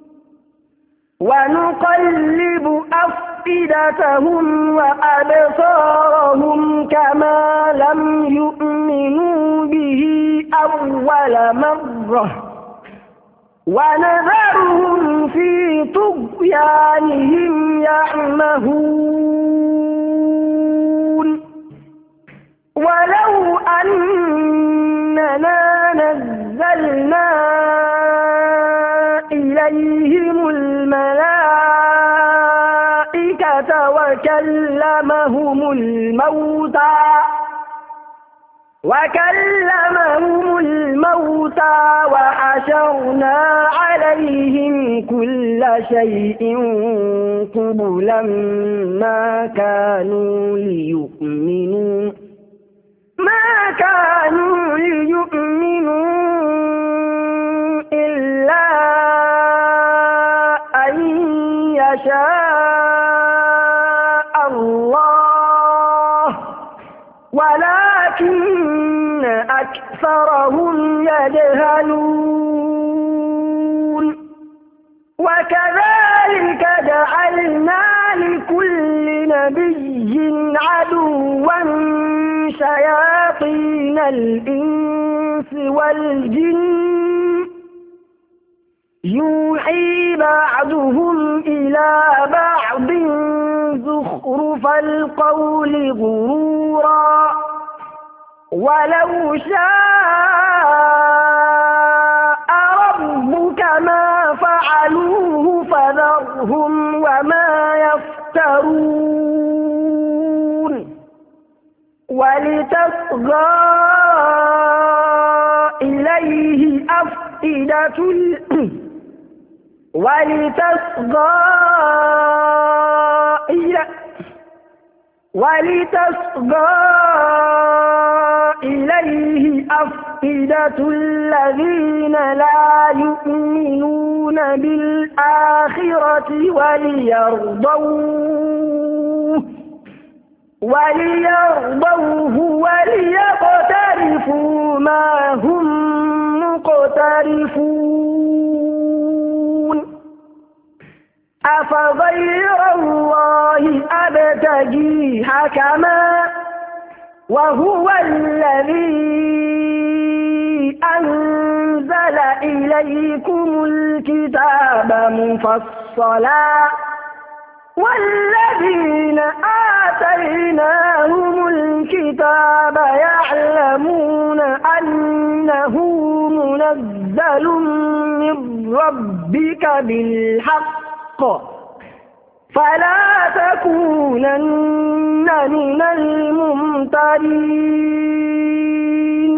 ونقلب أفئدتهم وأبصارهم كما لم يؤمنوا به أول مرة ونذرهم في طغيانهم يعمهون ولو أننا نزلنا إليهم الملائكة وكلمهم الموتى وكلمهم الموتى وحشرنا عليهم كل شيء قبلا ما كانوا ليؤمنوا ما كانوا ليؤمنوا إلا أن يشاء الله ولكن أكثرهم يجهلون وكذلك جعلنا لكل نبي عدوا شياطين الإنس والجن يوحي بعضهم إلى بعض زخرف القول غرورا ولو شاء ربك ما فعلوه فذرهم وما يفترون ولتصغى إليه أفئدة ولتصغى إلى ولتصغى إليه أفئدة الذين لا يؤمنون بالآخرة وليرضوه وليرضوه وليقترفوا ما هم مقترفون أفغير الله أبتغي حكما وهو الذي أنزل إليكم الكتاب مفصلا والذين آتيناهم الكتاب يعلمون أنه منزل من ربك بالحق فلا تكونن من الممترين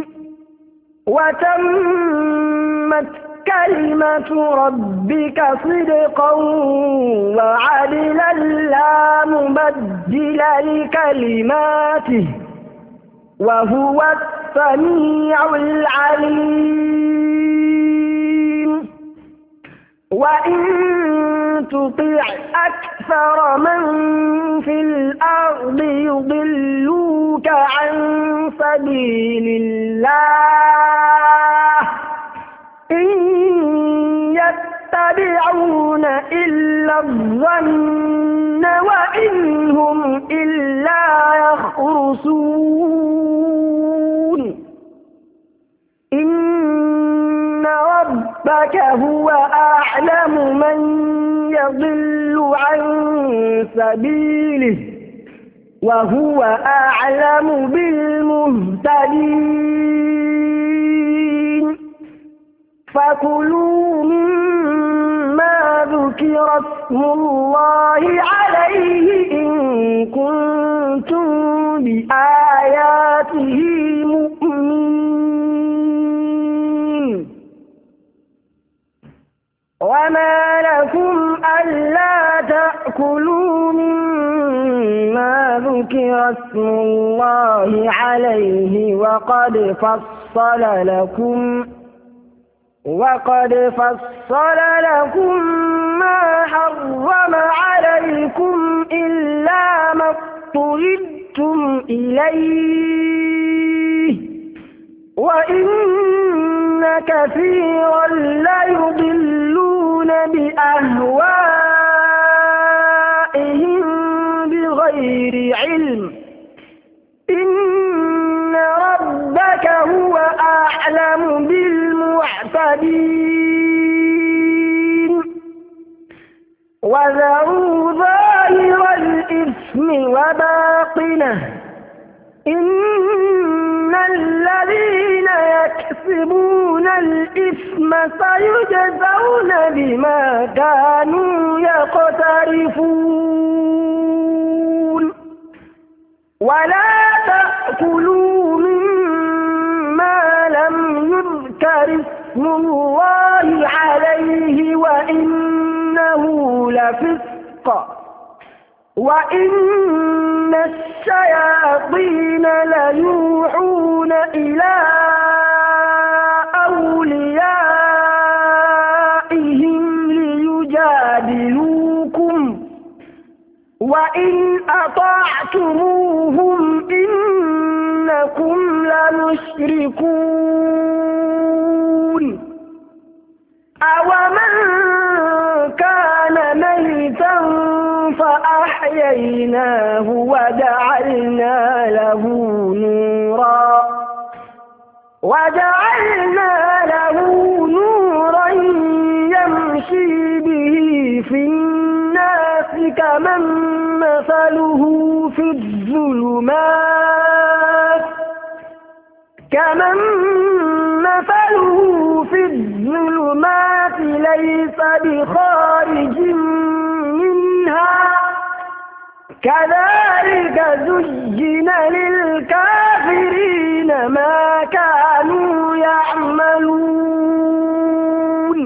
وتمت كلمة ربك صدقا وعدلا لا مبدل لكلماته وهو السميع العليم وإن تطع أكثر من في الأرض يضلوك عن سبيل الله إن يتبعون إلا الظن وإن هم إلا يخرصون إن ربك هو أعلم من يضل يضل عن سبيله وهو أعلم بالمهتدين فكلوا مما ذكر اسم الله عليه إن كنتم بآياته مؤمنين وما لكم ألا تأكلوا مما ذكر اسم الله عليه وقد فصل لكم وقد فصل لكم ما حرم عليكم إلا ما اضطررتم إليه وإن كثيرا ليضلون بأهوائهم بغير علم إن ربك هو أعلم بالمعتدين وذروا ظاهر الإثم وباطنه إن الذين يكسبون الإثم سيجزون بما كانوا يقترفون ولا تأكلوا مما لم يذكر اسم الله عليه وإنه لفسق وإن الشياطين ليوحون إلى أوليائهم ليجادلوكم وإن أطعتموهم إنكم لمشركون أومن كان ميتا فأحييناه وجعلنا له نورا وجعلنا له نورا يمشي به في الناس كمن مثله في الظلمات كمن مثله في الظلمات ليس بخارج منها كذلك زين للكافرين ما كانوا يعملون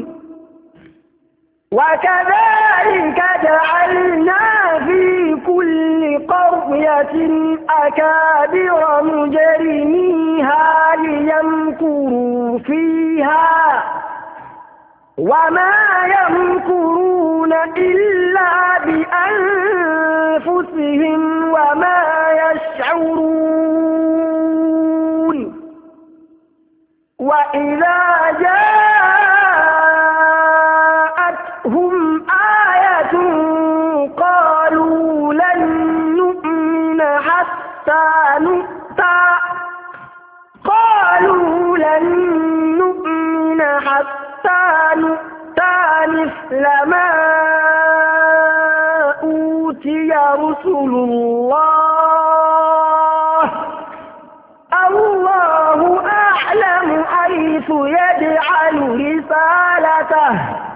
وكذلك جعلنا في كل قرية أكابر مجرميها ليمكروا فيها وما يمكرون إلا بأنفسهم وما يشعرون وإذا جاءتهم آية قالوا لن نؤمن حتى نؤتى قالوا لن نؤمن حتى نؤتى مثل ما أوتي رسل الله الله أعلم حيث يجعل رسالته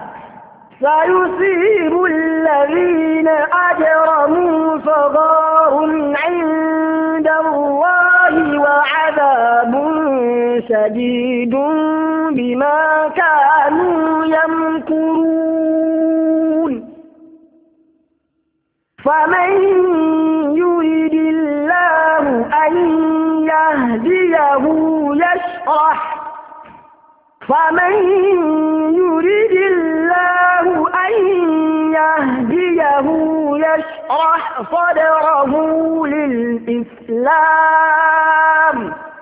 سيصيب الذين أجرموا صغار عند الله وعذاب شديد بما كانوا يمكرون فمن يريد الله أن يهديه يشرح فمن يريد الله أن يهديه يشرح صدره للإسلام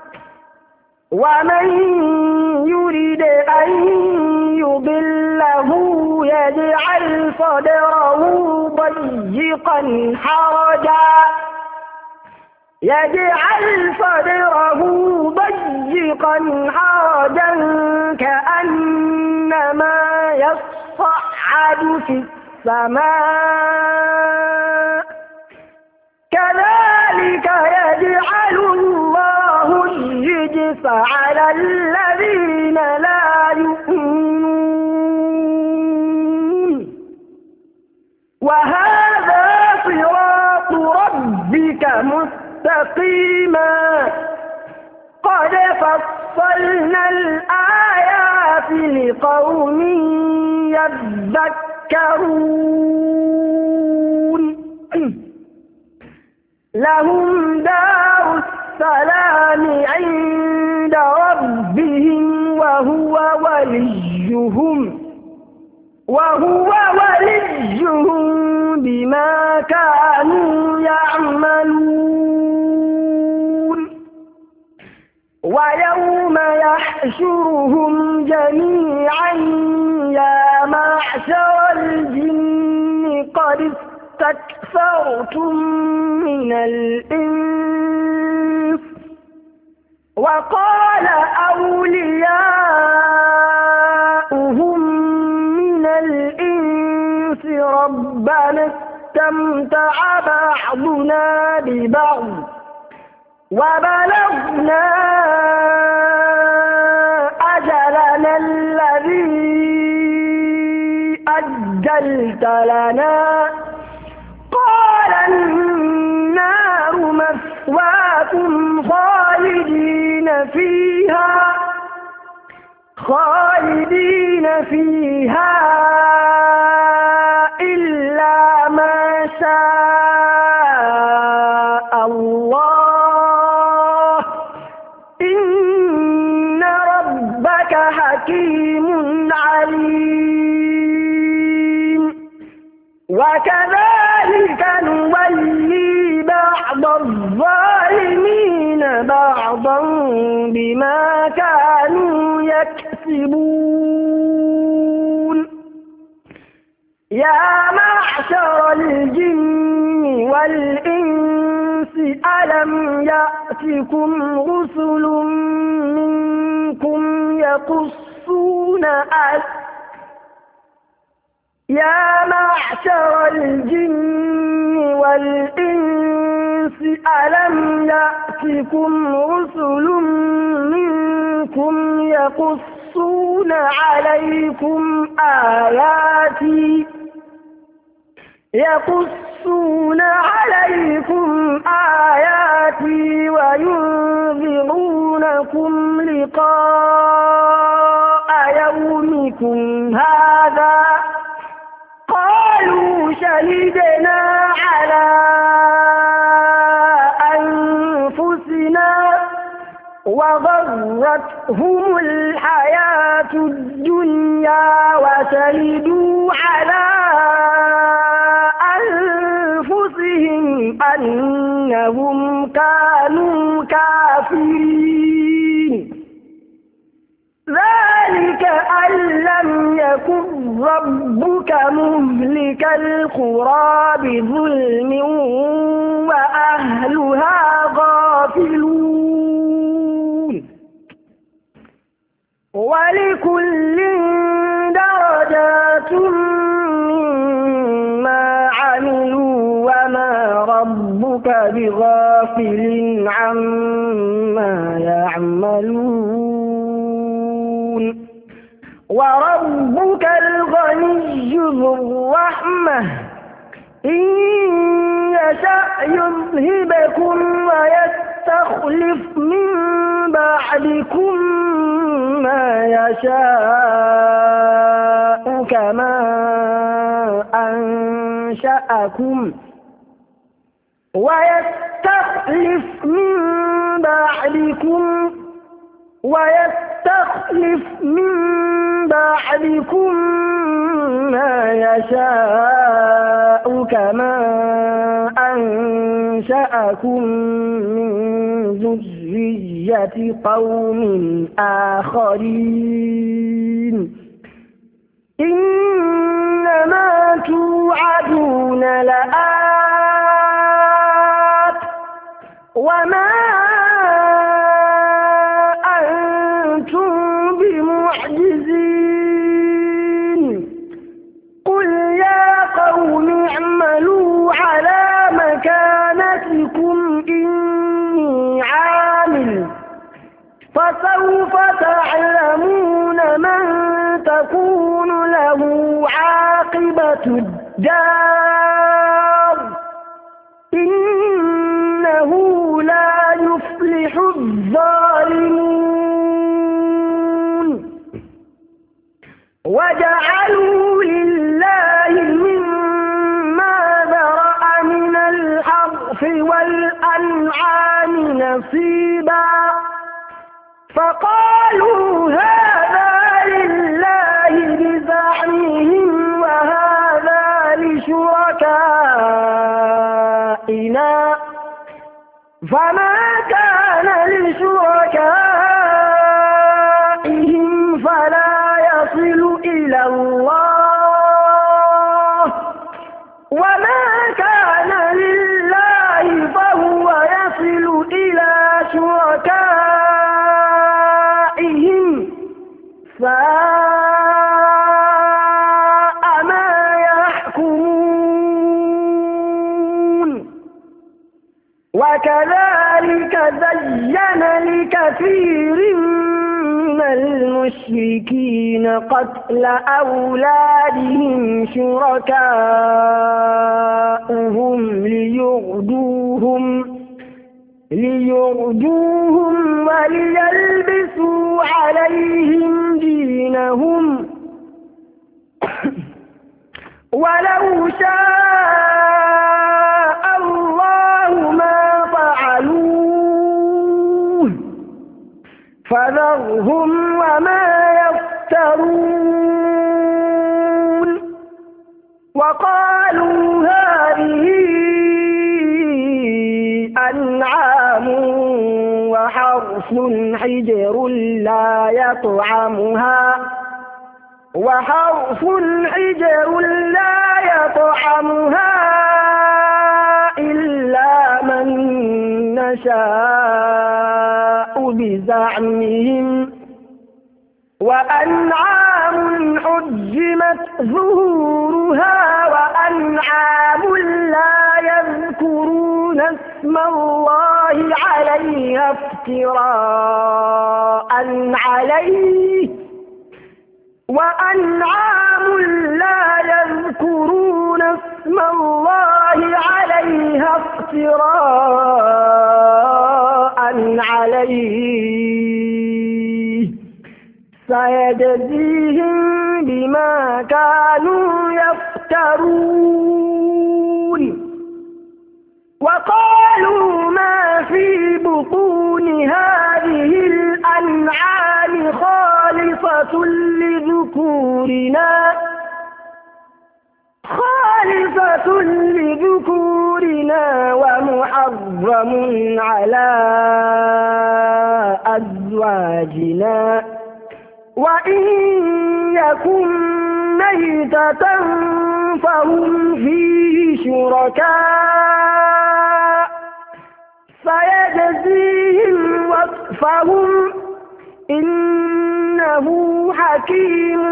ومن يريد أن يضله يجعل صدره ضيقا حرجا يجعل صدره ضيقا حرجا كأنما يصعد في السماء كذلك يجعل الله الرجس على الذين لا يؤمنون وهذا صراط ربك مستقيما قد فصلنا الآيات لقوم يذكرون لهم دار السلام عند ربهم وهو وليهم وهو وليهم بما كانوا يعملون ويوم يحشرهم جميعا يا معشر الجن قد استكثرتم من الإنس وقال أولياؤهم من الإنس ربنا استمتع بعضنا ببعض وبلغنا أجلنا الذي أجلت لنا قال النار مثواكم خالدين فيها خالدين فيها إلا ما شاء الله إن ربك حكيم عليم وكذلك نولي بعض الظالمين بعضا بما كانوا يكسبون يا معشر الجن والإنس ألم يأتكم رسل منكم يقصون يا معشر الجن والإنس ألم يأتكم رسل منكم يقصون عليكم آياتي يقصون عليكم آياتي وينذرونكم لقاء يومكم هذا قالوا شهدنا على أنفسنا وغرتهم الحياة الدنيا وشهدوا على أنفسهم أنهم كانوا كافرين ذلك أن لم يكن ربك مهلك القرى بظلم وأهلها غافلون ولكل درجات مما عملوا وما ربك بغافل عما يعملون وربك الغني ذو الرحمة إن يشأ يذهبكم ويستخلف من بعدكم ما يشاء كما أنشأكم ويستخلف من بعدكم ويستخلف من بعدكم ما يشاء كما أنشأكم من ذرية قوم آخرين إنما توعدون لآت وما أنتم بمعجزين قل يا فسوف تعلمون من تكون له عاقبة الدار إنه لا يفلح الظالمون وجعلوا لله مما ذرأ من الحرث والأنعام نصيبا فقالوا هذا لله بزعمهم وهذا لشركائنا فما كان لشركائهم فلا يصل إلى الله وما كان لله فهو يصل إلى شركائهم ساء ما يحكمون وكذلك زين لكثير من المشركين قتل أولادهم شركاؤهم ليردوهم ليردوهم وليلبسوا عليهم دينهم ولو شاء الله ما فعلوه فذرهم وما يفترون وقالوا هذه أنعام وحرث حجر لا يطعمها وحرث حجر لا يطعمها إلا من نشاء بزعمهم وأنعام حجمت ظهورها وأنعام لا يذكرون اسم الله عليها افتراء عليه وأنعام لا يذكرون اسم الله عليها افتراء عليه سيجزيهم بما كانوا يفترون وقالوا ما في بطون هذه الأنعام خالصة لذكورنا خالصة لذكورنا ومحرم على أزواجنا وإن يكن ميتة فهم فيه شركاء سيجزيهم وصفهم إنه حكيم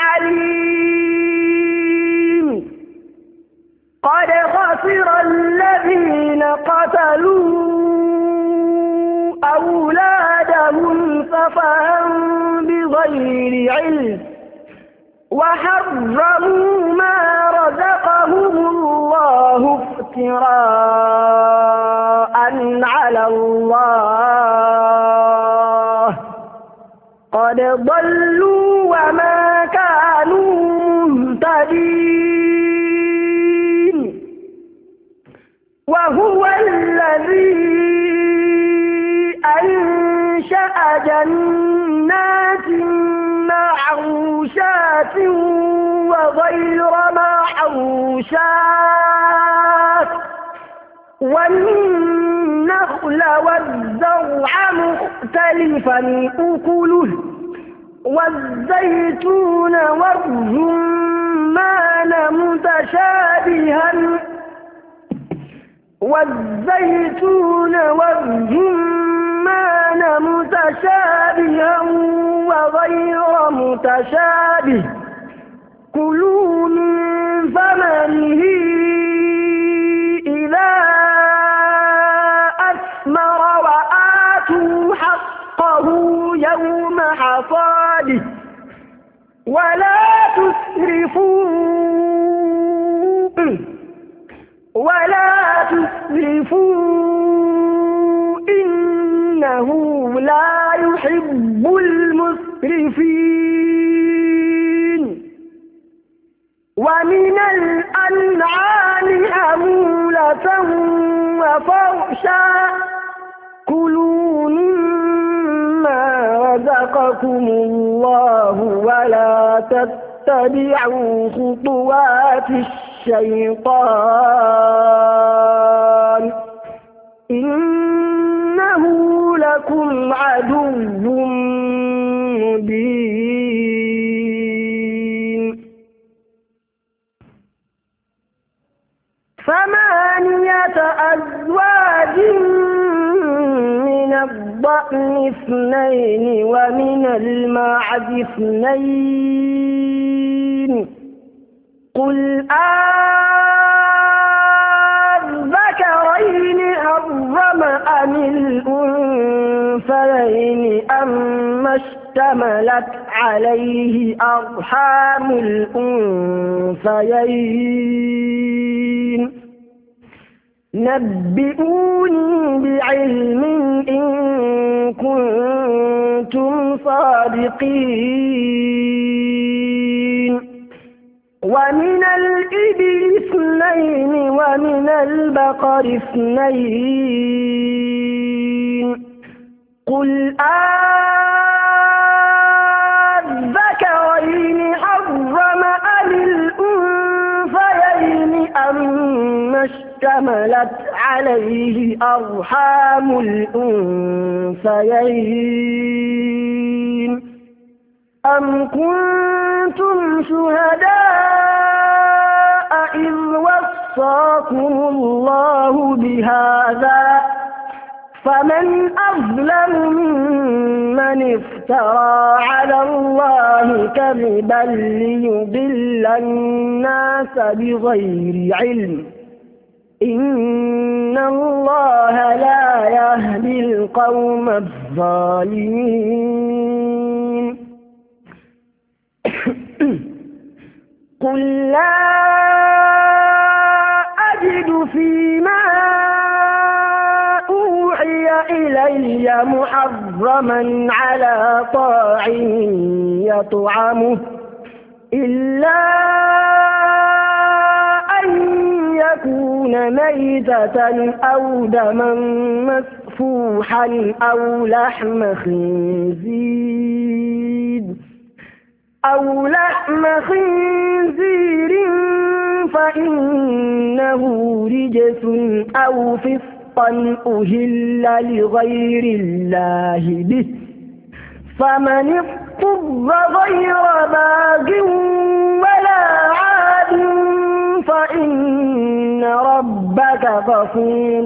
عليم قد خسر الذين قتلوا أولادهم سفها بغير علم وحرموا ما رزقهم الله افتراء على الله قد ضلوا وما كانوا مهتدين وهو الذي أنشأ جنات معروشات وغير معروشات والنخل والزرع مختلفا أكله والزيتون والرمان متشابها والزيتون والرمان متشابها وغير متشابه كلوا من ثمره إذا أثمر وآتوا حقه فقرأه يوم حصاده ولا تسرفوا ولا تسرفوا إنه لا يحب المسرفين ومن الأنعام حمولة وفرشا كلوا مما رزقكم الله ولا تتبعوا خطوات الشيطان إنه لكم عدو مبين ثمانية أزواج من الضأن اثنين ومن المعز اثنين قل أذكرين حرم أم الأنثيين أما اشتملت عليه أرحام الأنثيين نبئوني بعلم إن كنتم صادقين ومن الإبل اثنين ومن البقر اثنين قل أذكرين حرم أم الأنثيين أما اشتملت عليه أرحام الأنثيين أم كنتم شهداء إذ وصاكم الله بهذا فمن أظلم ممن افترى على الله كذبا ليضل الناس بغير علم إن الله لا يهدي القوم الظالمين قل لا أجد فيما أوحي إلي محرما على طاعم يطعمه إلا أن يكون ميتة أو دما مسفوحا أو لحم خنزير أو لحم خنزير فإنه رجس أو فسقا أهل لغير الله به فمن اضطر غير باغ ولا عاد فإن ربك غفور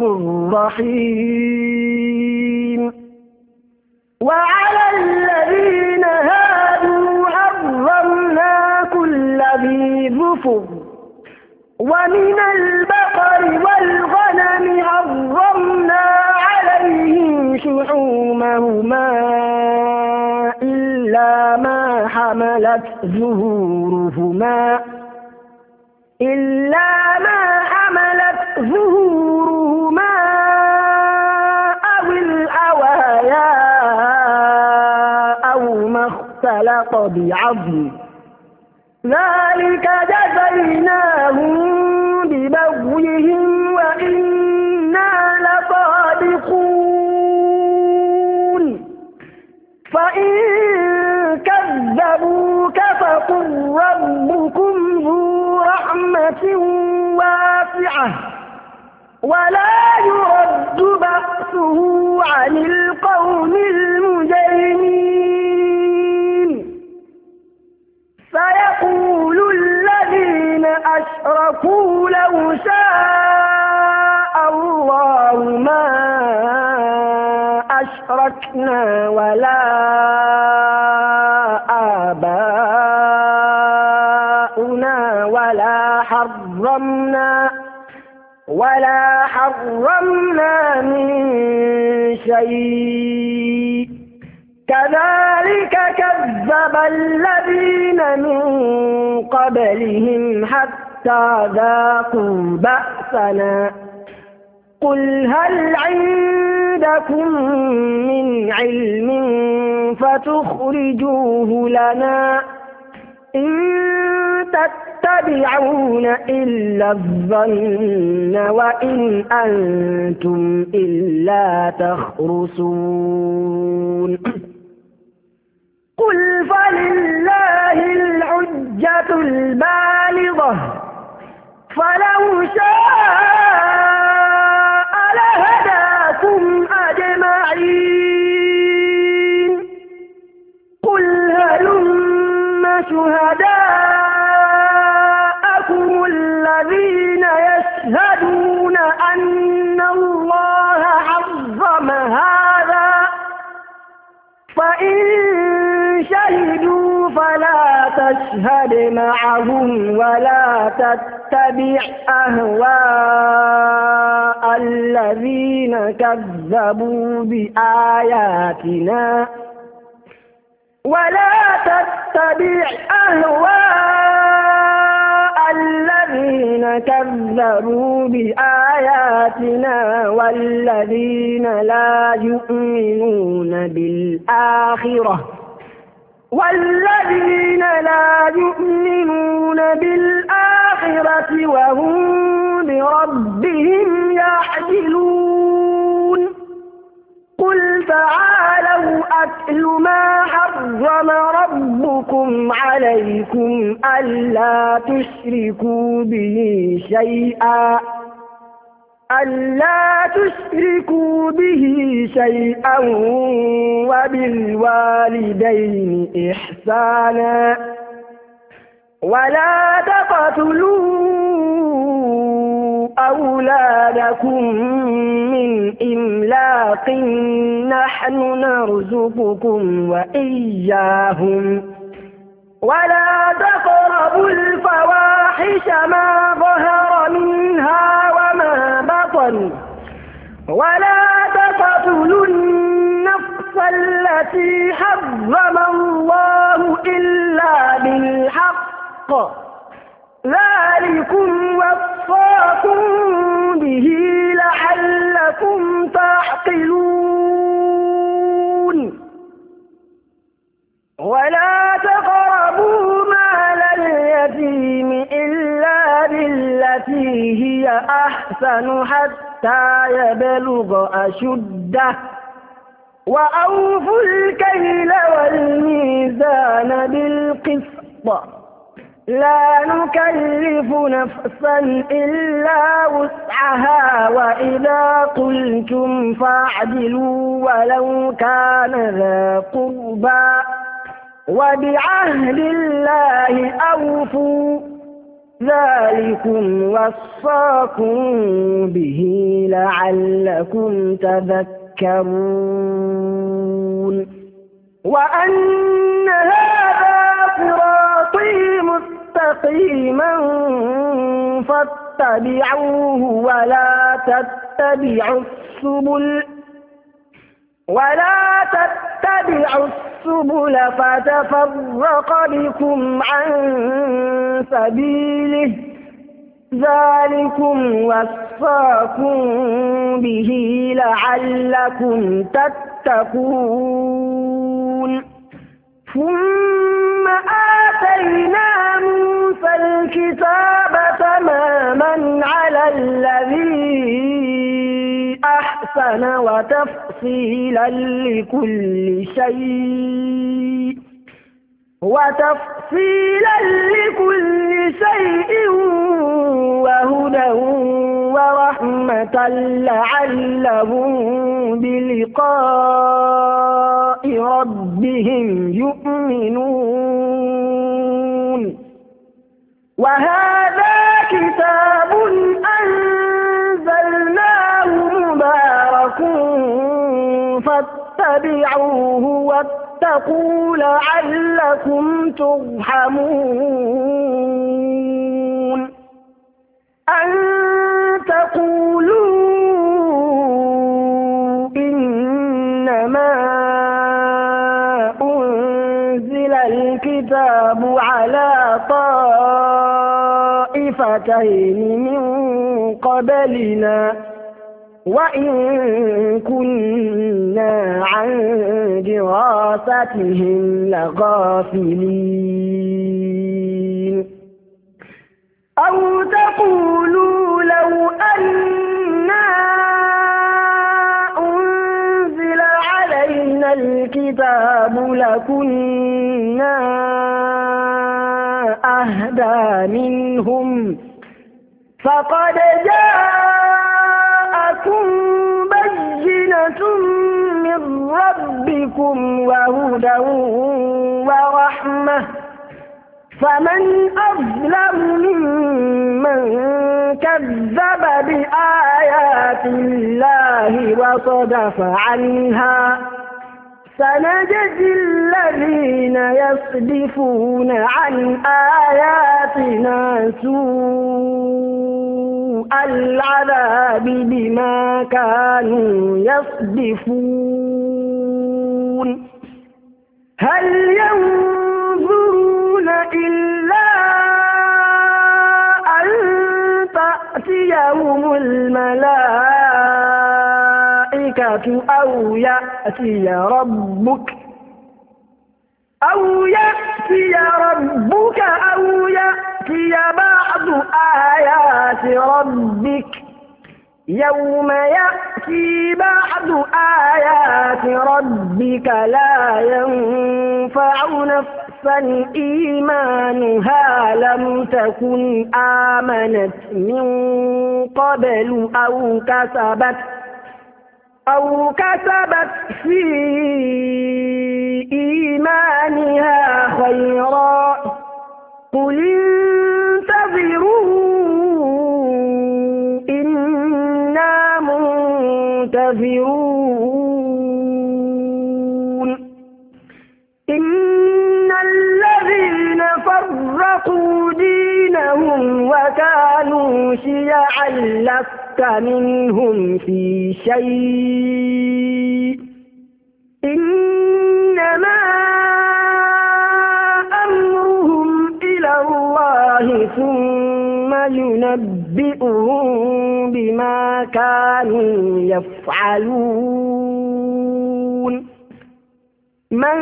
رحيم وعلى الذين هادوا حرمنا كل ذي ظفر ومن البقر والغنم حرمنا عليهم شحومهما إلا ما حملت ظهورهما إلا ما حملت ظهورهما أو الحوايا أو ما اختلط بعظم ذلك جزيناهم ببغيهم وإنا لصادقون فإن كذبوك فقل ربكم ذو رحمة واسعة ولا يرد بأسه عن القوم المجرمين سيقول الذين أشركوا لو شاء الله ما أشركنا ولا آباؤنا ولا حرمنا ولا حرمنا من شيء كذلك كذب الذين من قبلهم حتى ذاقوا بأسنا قل هل عندكم من علم فتخرجوه لنا إن تتبعون إلا الظن وإن أنتم إلا تخرصون قل فلله الحجة البالغة فلو شاء لهداكم أجمعين قل هلم شهداءكم الذين يشهدون أن الله حرم هذا فإن شهدوا فلا تشهد معهم ولا تتبع أهواء الذين كذبوا بآياتنا ولا تتبع أهواء الذين كذبوا بآياتنا والذين لا يؤمنون بالآخرة والذين لا يؤمنون بالآخرة وهم بربهم يعدلون قل تعالوا أتل ما حرم ربكم عليكم ألا تشركوا به شيئا ألا تشركوا به شيئا وبالوالدين إحسانا ولا تقتلوا أولادكم من إملاق نحن نرزقكم وإياهم ولا تقربوا الفواحش ما ظهر منها وما بطن ولا تقتلوا النفس التي حرم الله إلا بالحق ذلكم وصاكم به لعلكم تعقلون ولا تقربوا مال اليتيم إلا بالتي هي أحسن حتى يبلغ أشده وأوفوا الكيل والميزان بالقسط لا نكلف نفسا إلا وسعها وإذا قلتم فاعدلوا ولو كان ذا قربى وبعهد الله أوفوا ذلكم وصاكم به لعلكم تذكرون وأن هذا صراطي مستقيما فاتبعوه ولا تتبعوا السبل ولا تتبعوا السبل فتفرق بكم عن سبيله ذلكم وصاكم به لعلكم تتقون ثم آتينا موسى الكتاب تماما على الذي أحسن وتفصيلا لكل شيء وتفصيلا لكل شيء وهدى ورحمة لعلهم بلقاء ربهم يؤمنون وهذا كتاب أنزلناه مبارك فاتبعوه واتقوا لعلكم ترحمون أن تقولوا إنما أنزل الكتاب على طائفتين من قبلنا وإن كنا عن دراستهم لغافلين أو تقولوا لو أنا أنزل علينا الكتاب لكنا أهدى منهم فقد جاءكم بينة من ربكم وهدى ورحمة فمن أظلم ممن كذب بآيات الله وصدف عنها سنجزي الذين يصدفون عن آياتنا سوء العذاب بما كانوا يصدفون هل ينظرون إلا أن تأتيهم الملائكة أو يأتي ربك أو يأتي ربك أو يأتي بعض آيات ربك يوم يأتي بعض آيات ربك لا ينفع نفسا إيمانها لم تكن آمنت من قبل أو كسبت أو كسبت في إيمانها خيرا قل انتظروا إنا منتظرون إن الذين فرقوا دينهم وكانوا شيعا لست منهم في شيء إنما أمرهم إلى الله ثم ينبئهم بما كانوا يفعلون من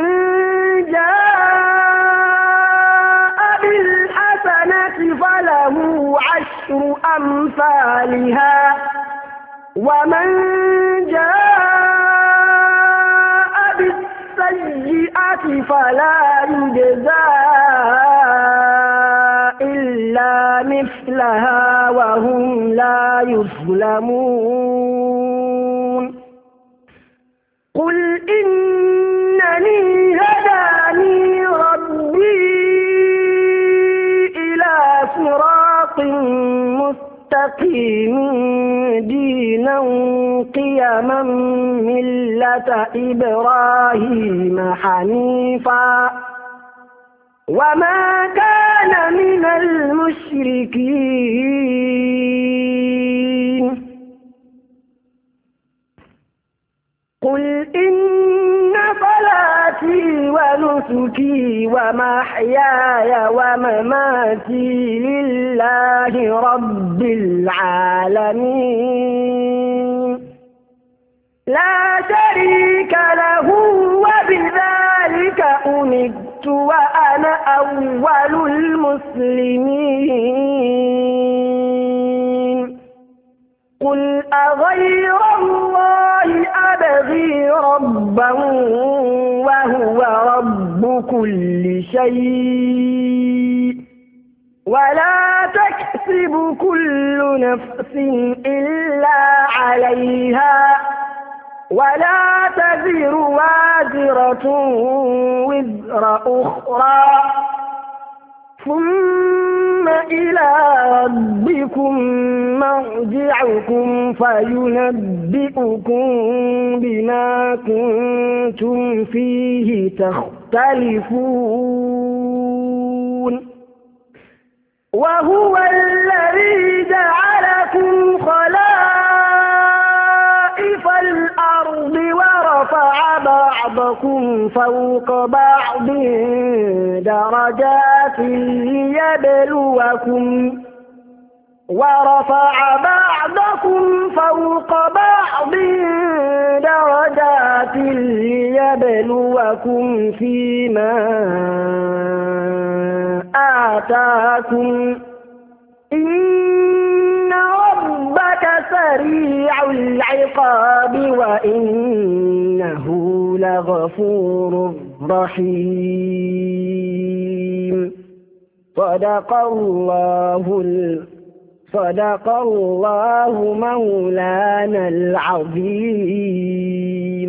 جاء بالحسنة فله عشر أمثالها ومن جاء بالسيئة فلا يجزى إلا مثلها وهم لا يظلمون قل إنني هداني ربي إلى صراط مستقيم دينا قيما ملة إبراهيم حنيفا وما كان من المشركين قل إن صلاتي ونسكي ومحياي ومماتي لله رب العالمين لا شريك له وبذلك أمرت وأنا أول المسلمين قل أغير الله أبغي ربا وهو رب كل شيء ولا تكسب كل نفس إلا عليها ولا تزر وازرة وزر أخرى ثم إلى ربكم مرجعكم فينبئكم بما كنتم فيه تختلفون وهو الذي جعلكم خلائف الأرض ورفع ورفع بعضكم فوق بعض درجات ليبلوكم ورفع بعضكم فوق بعض درجات ليبلوكم فيما آتاكم إن ربك سريع العقاب وإنه لغفور رحيم. صدق الله صدق الله مولانا العظيم.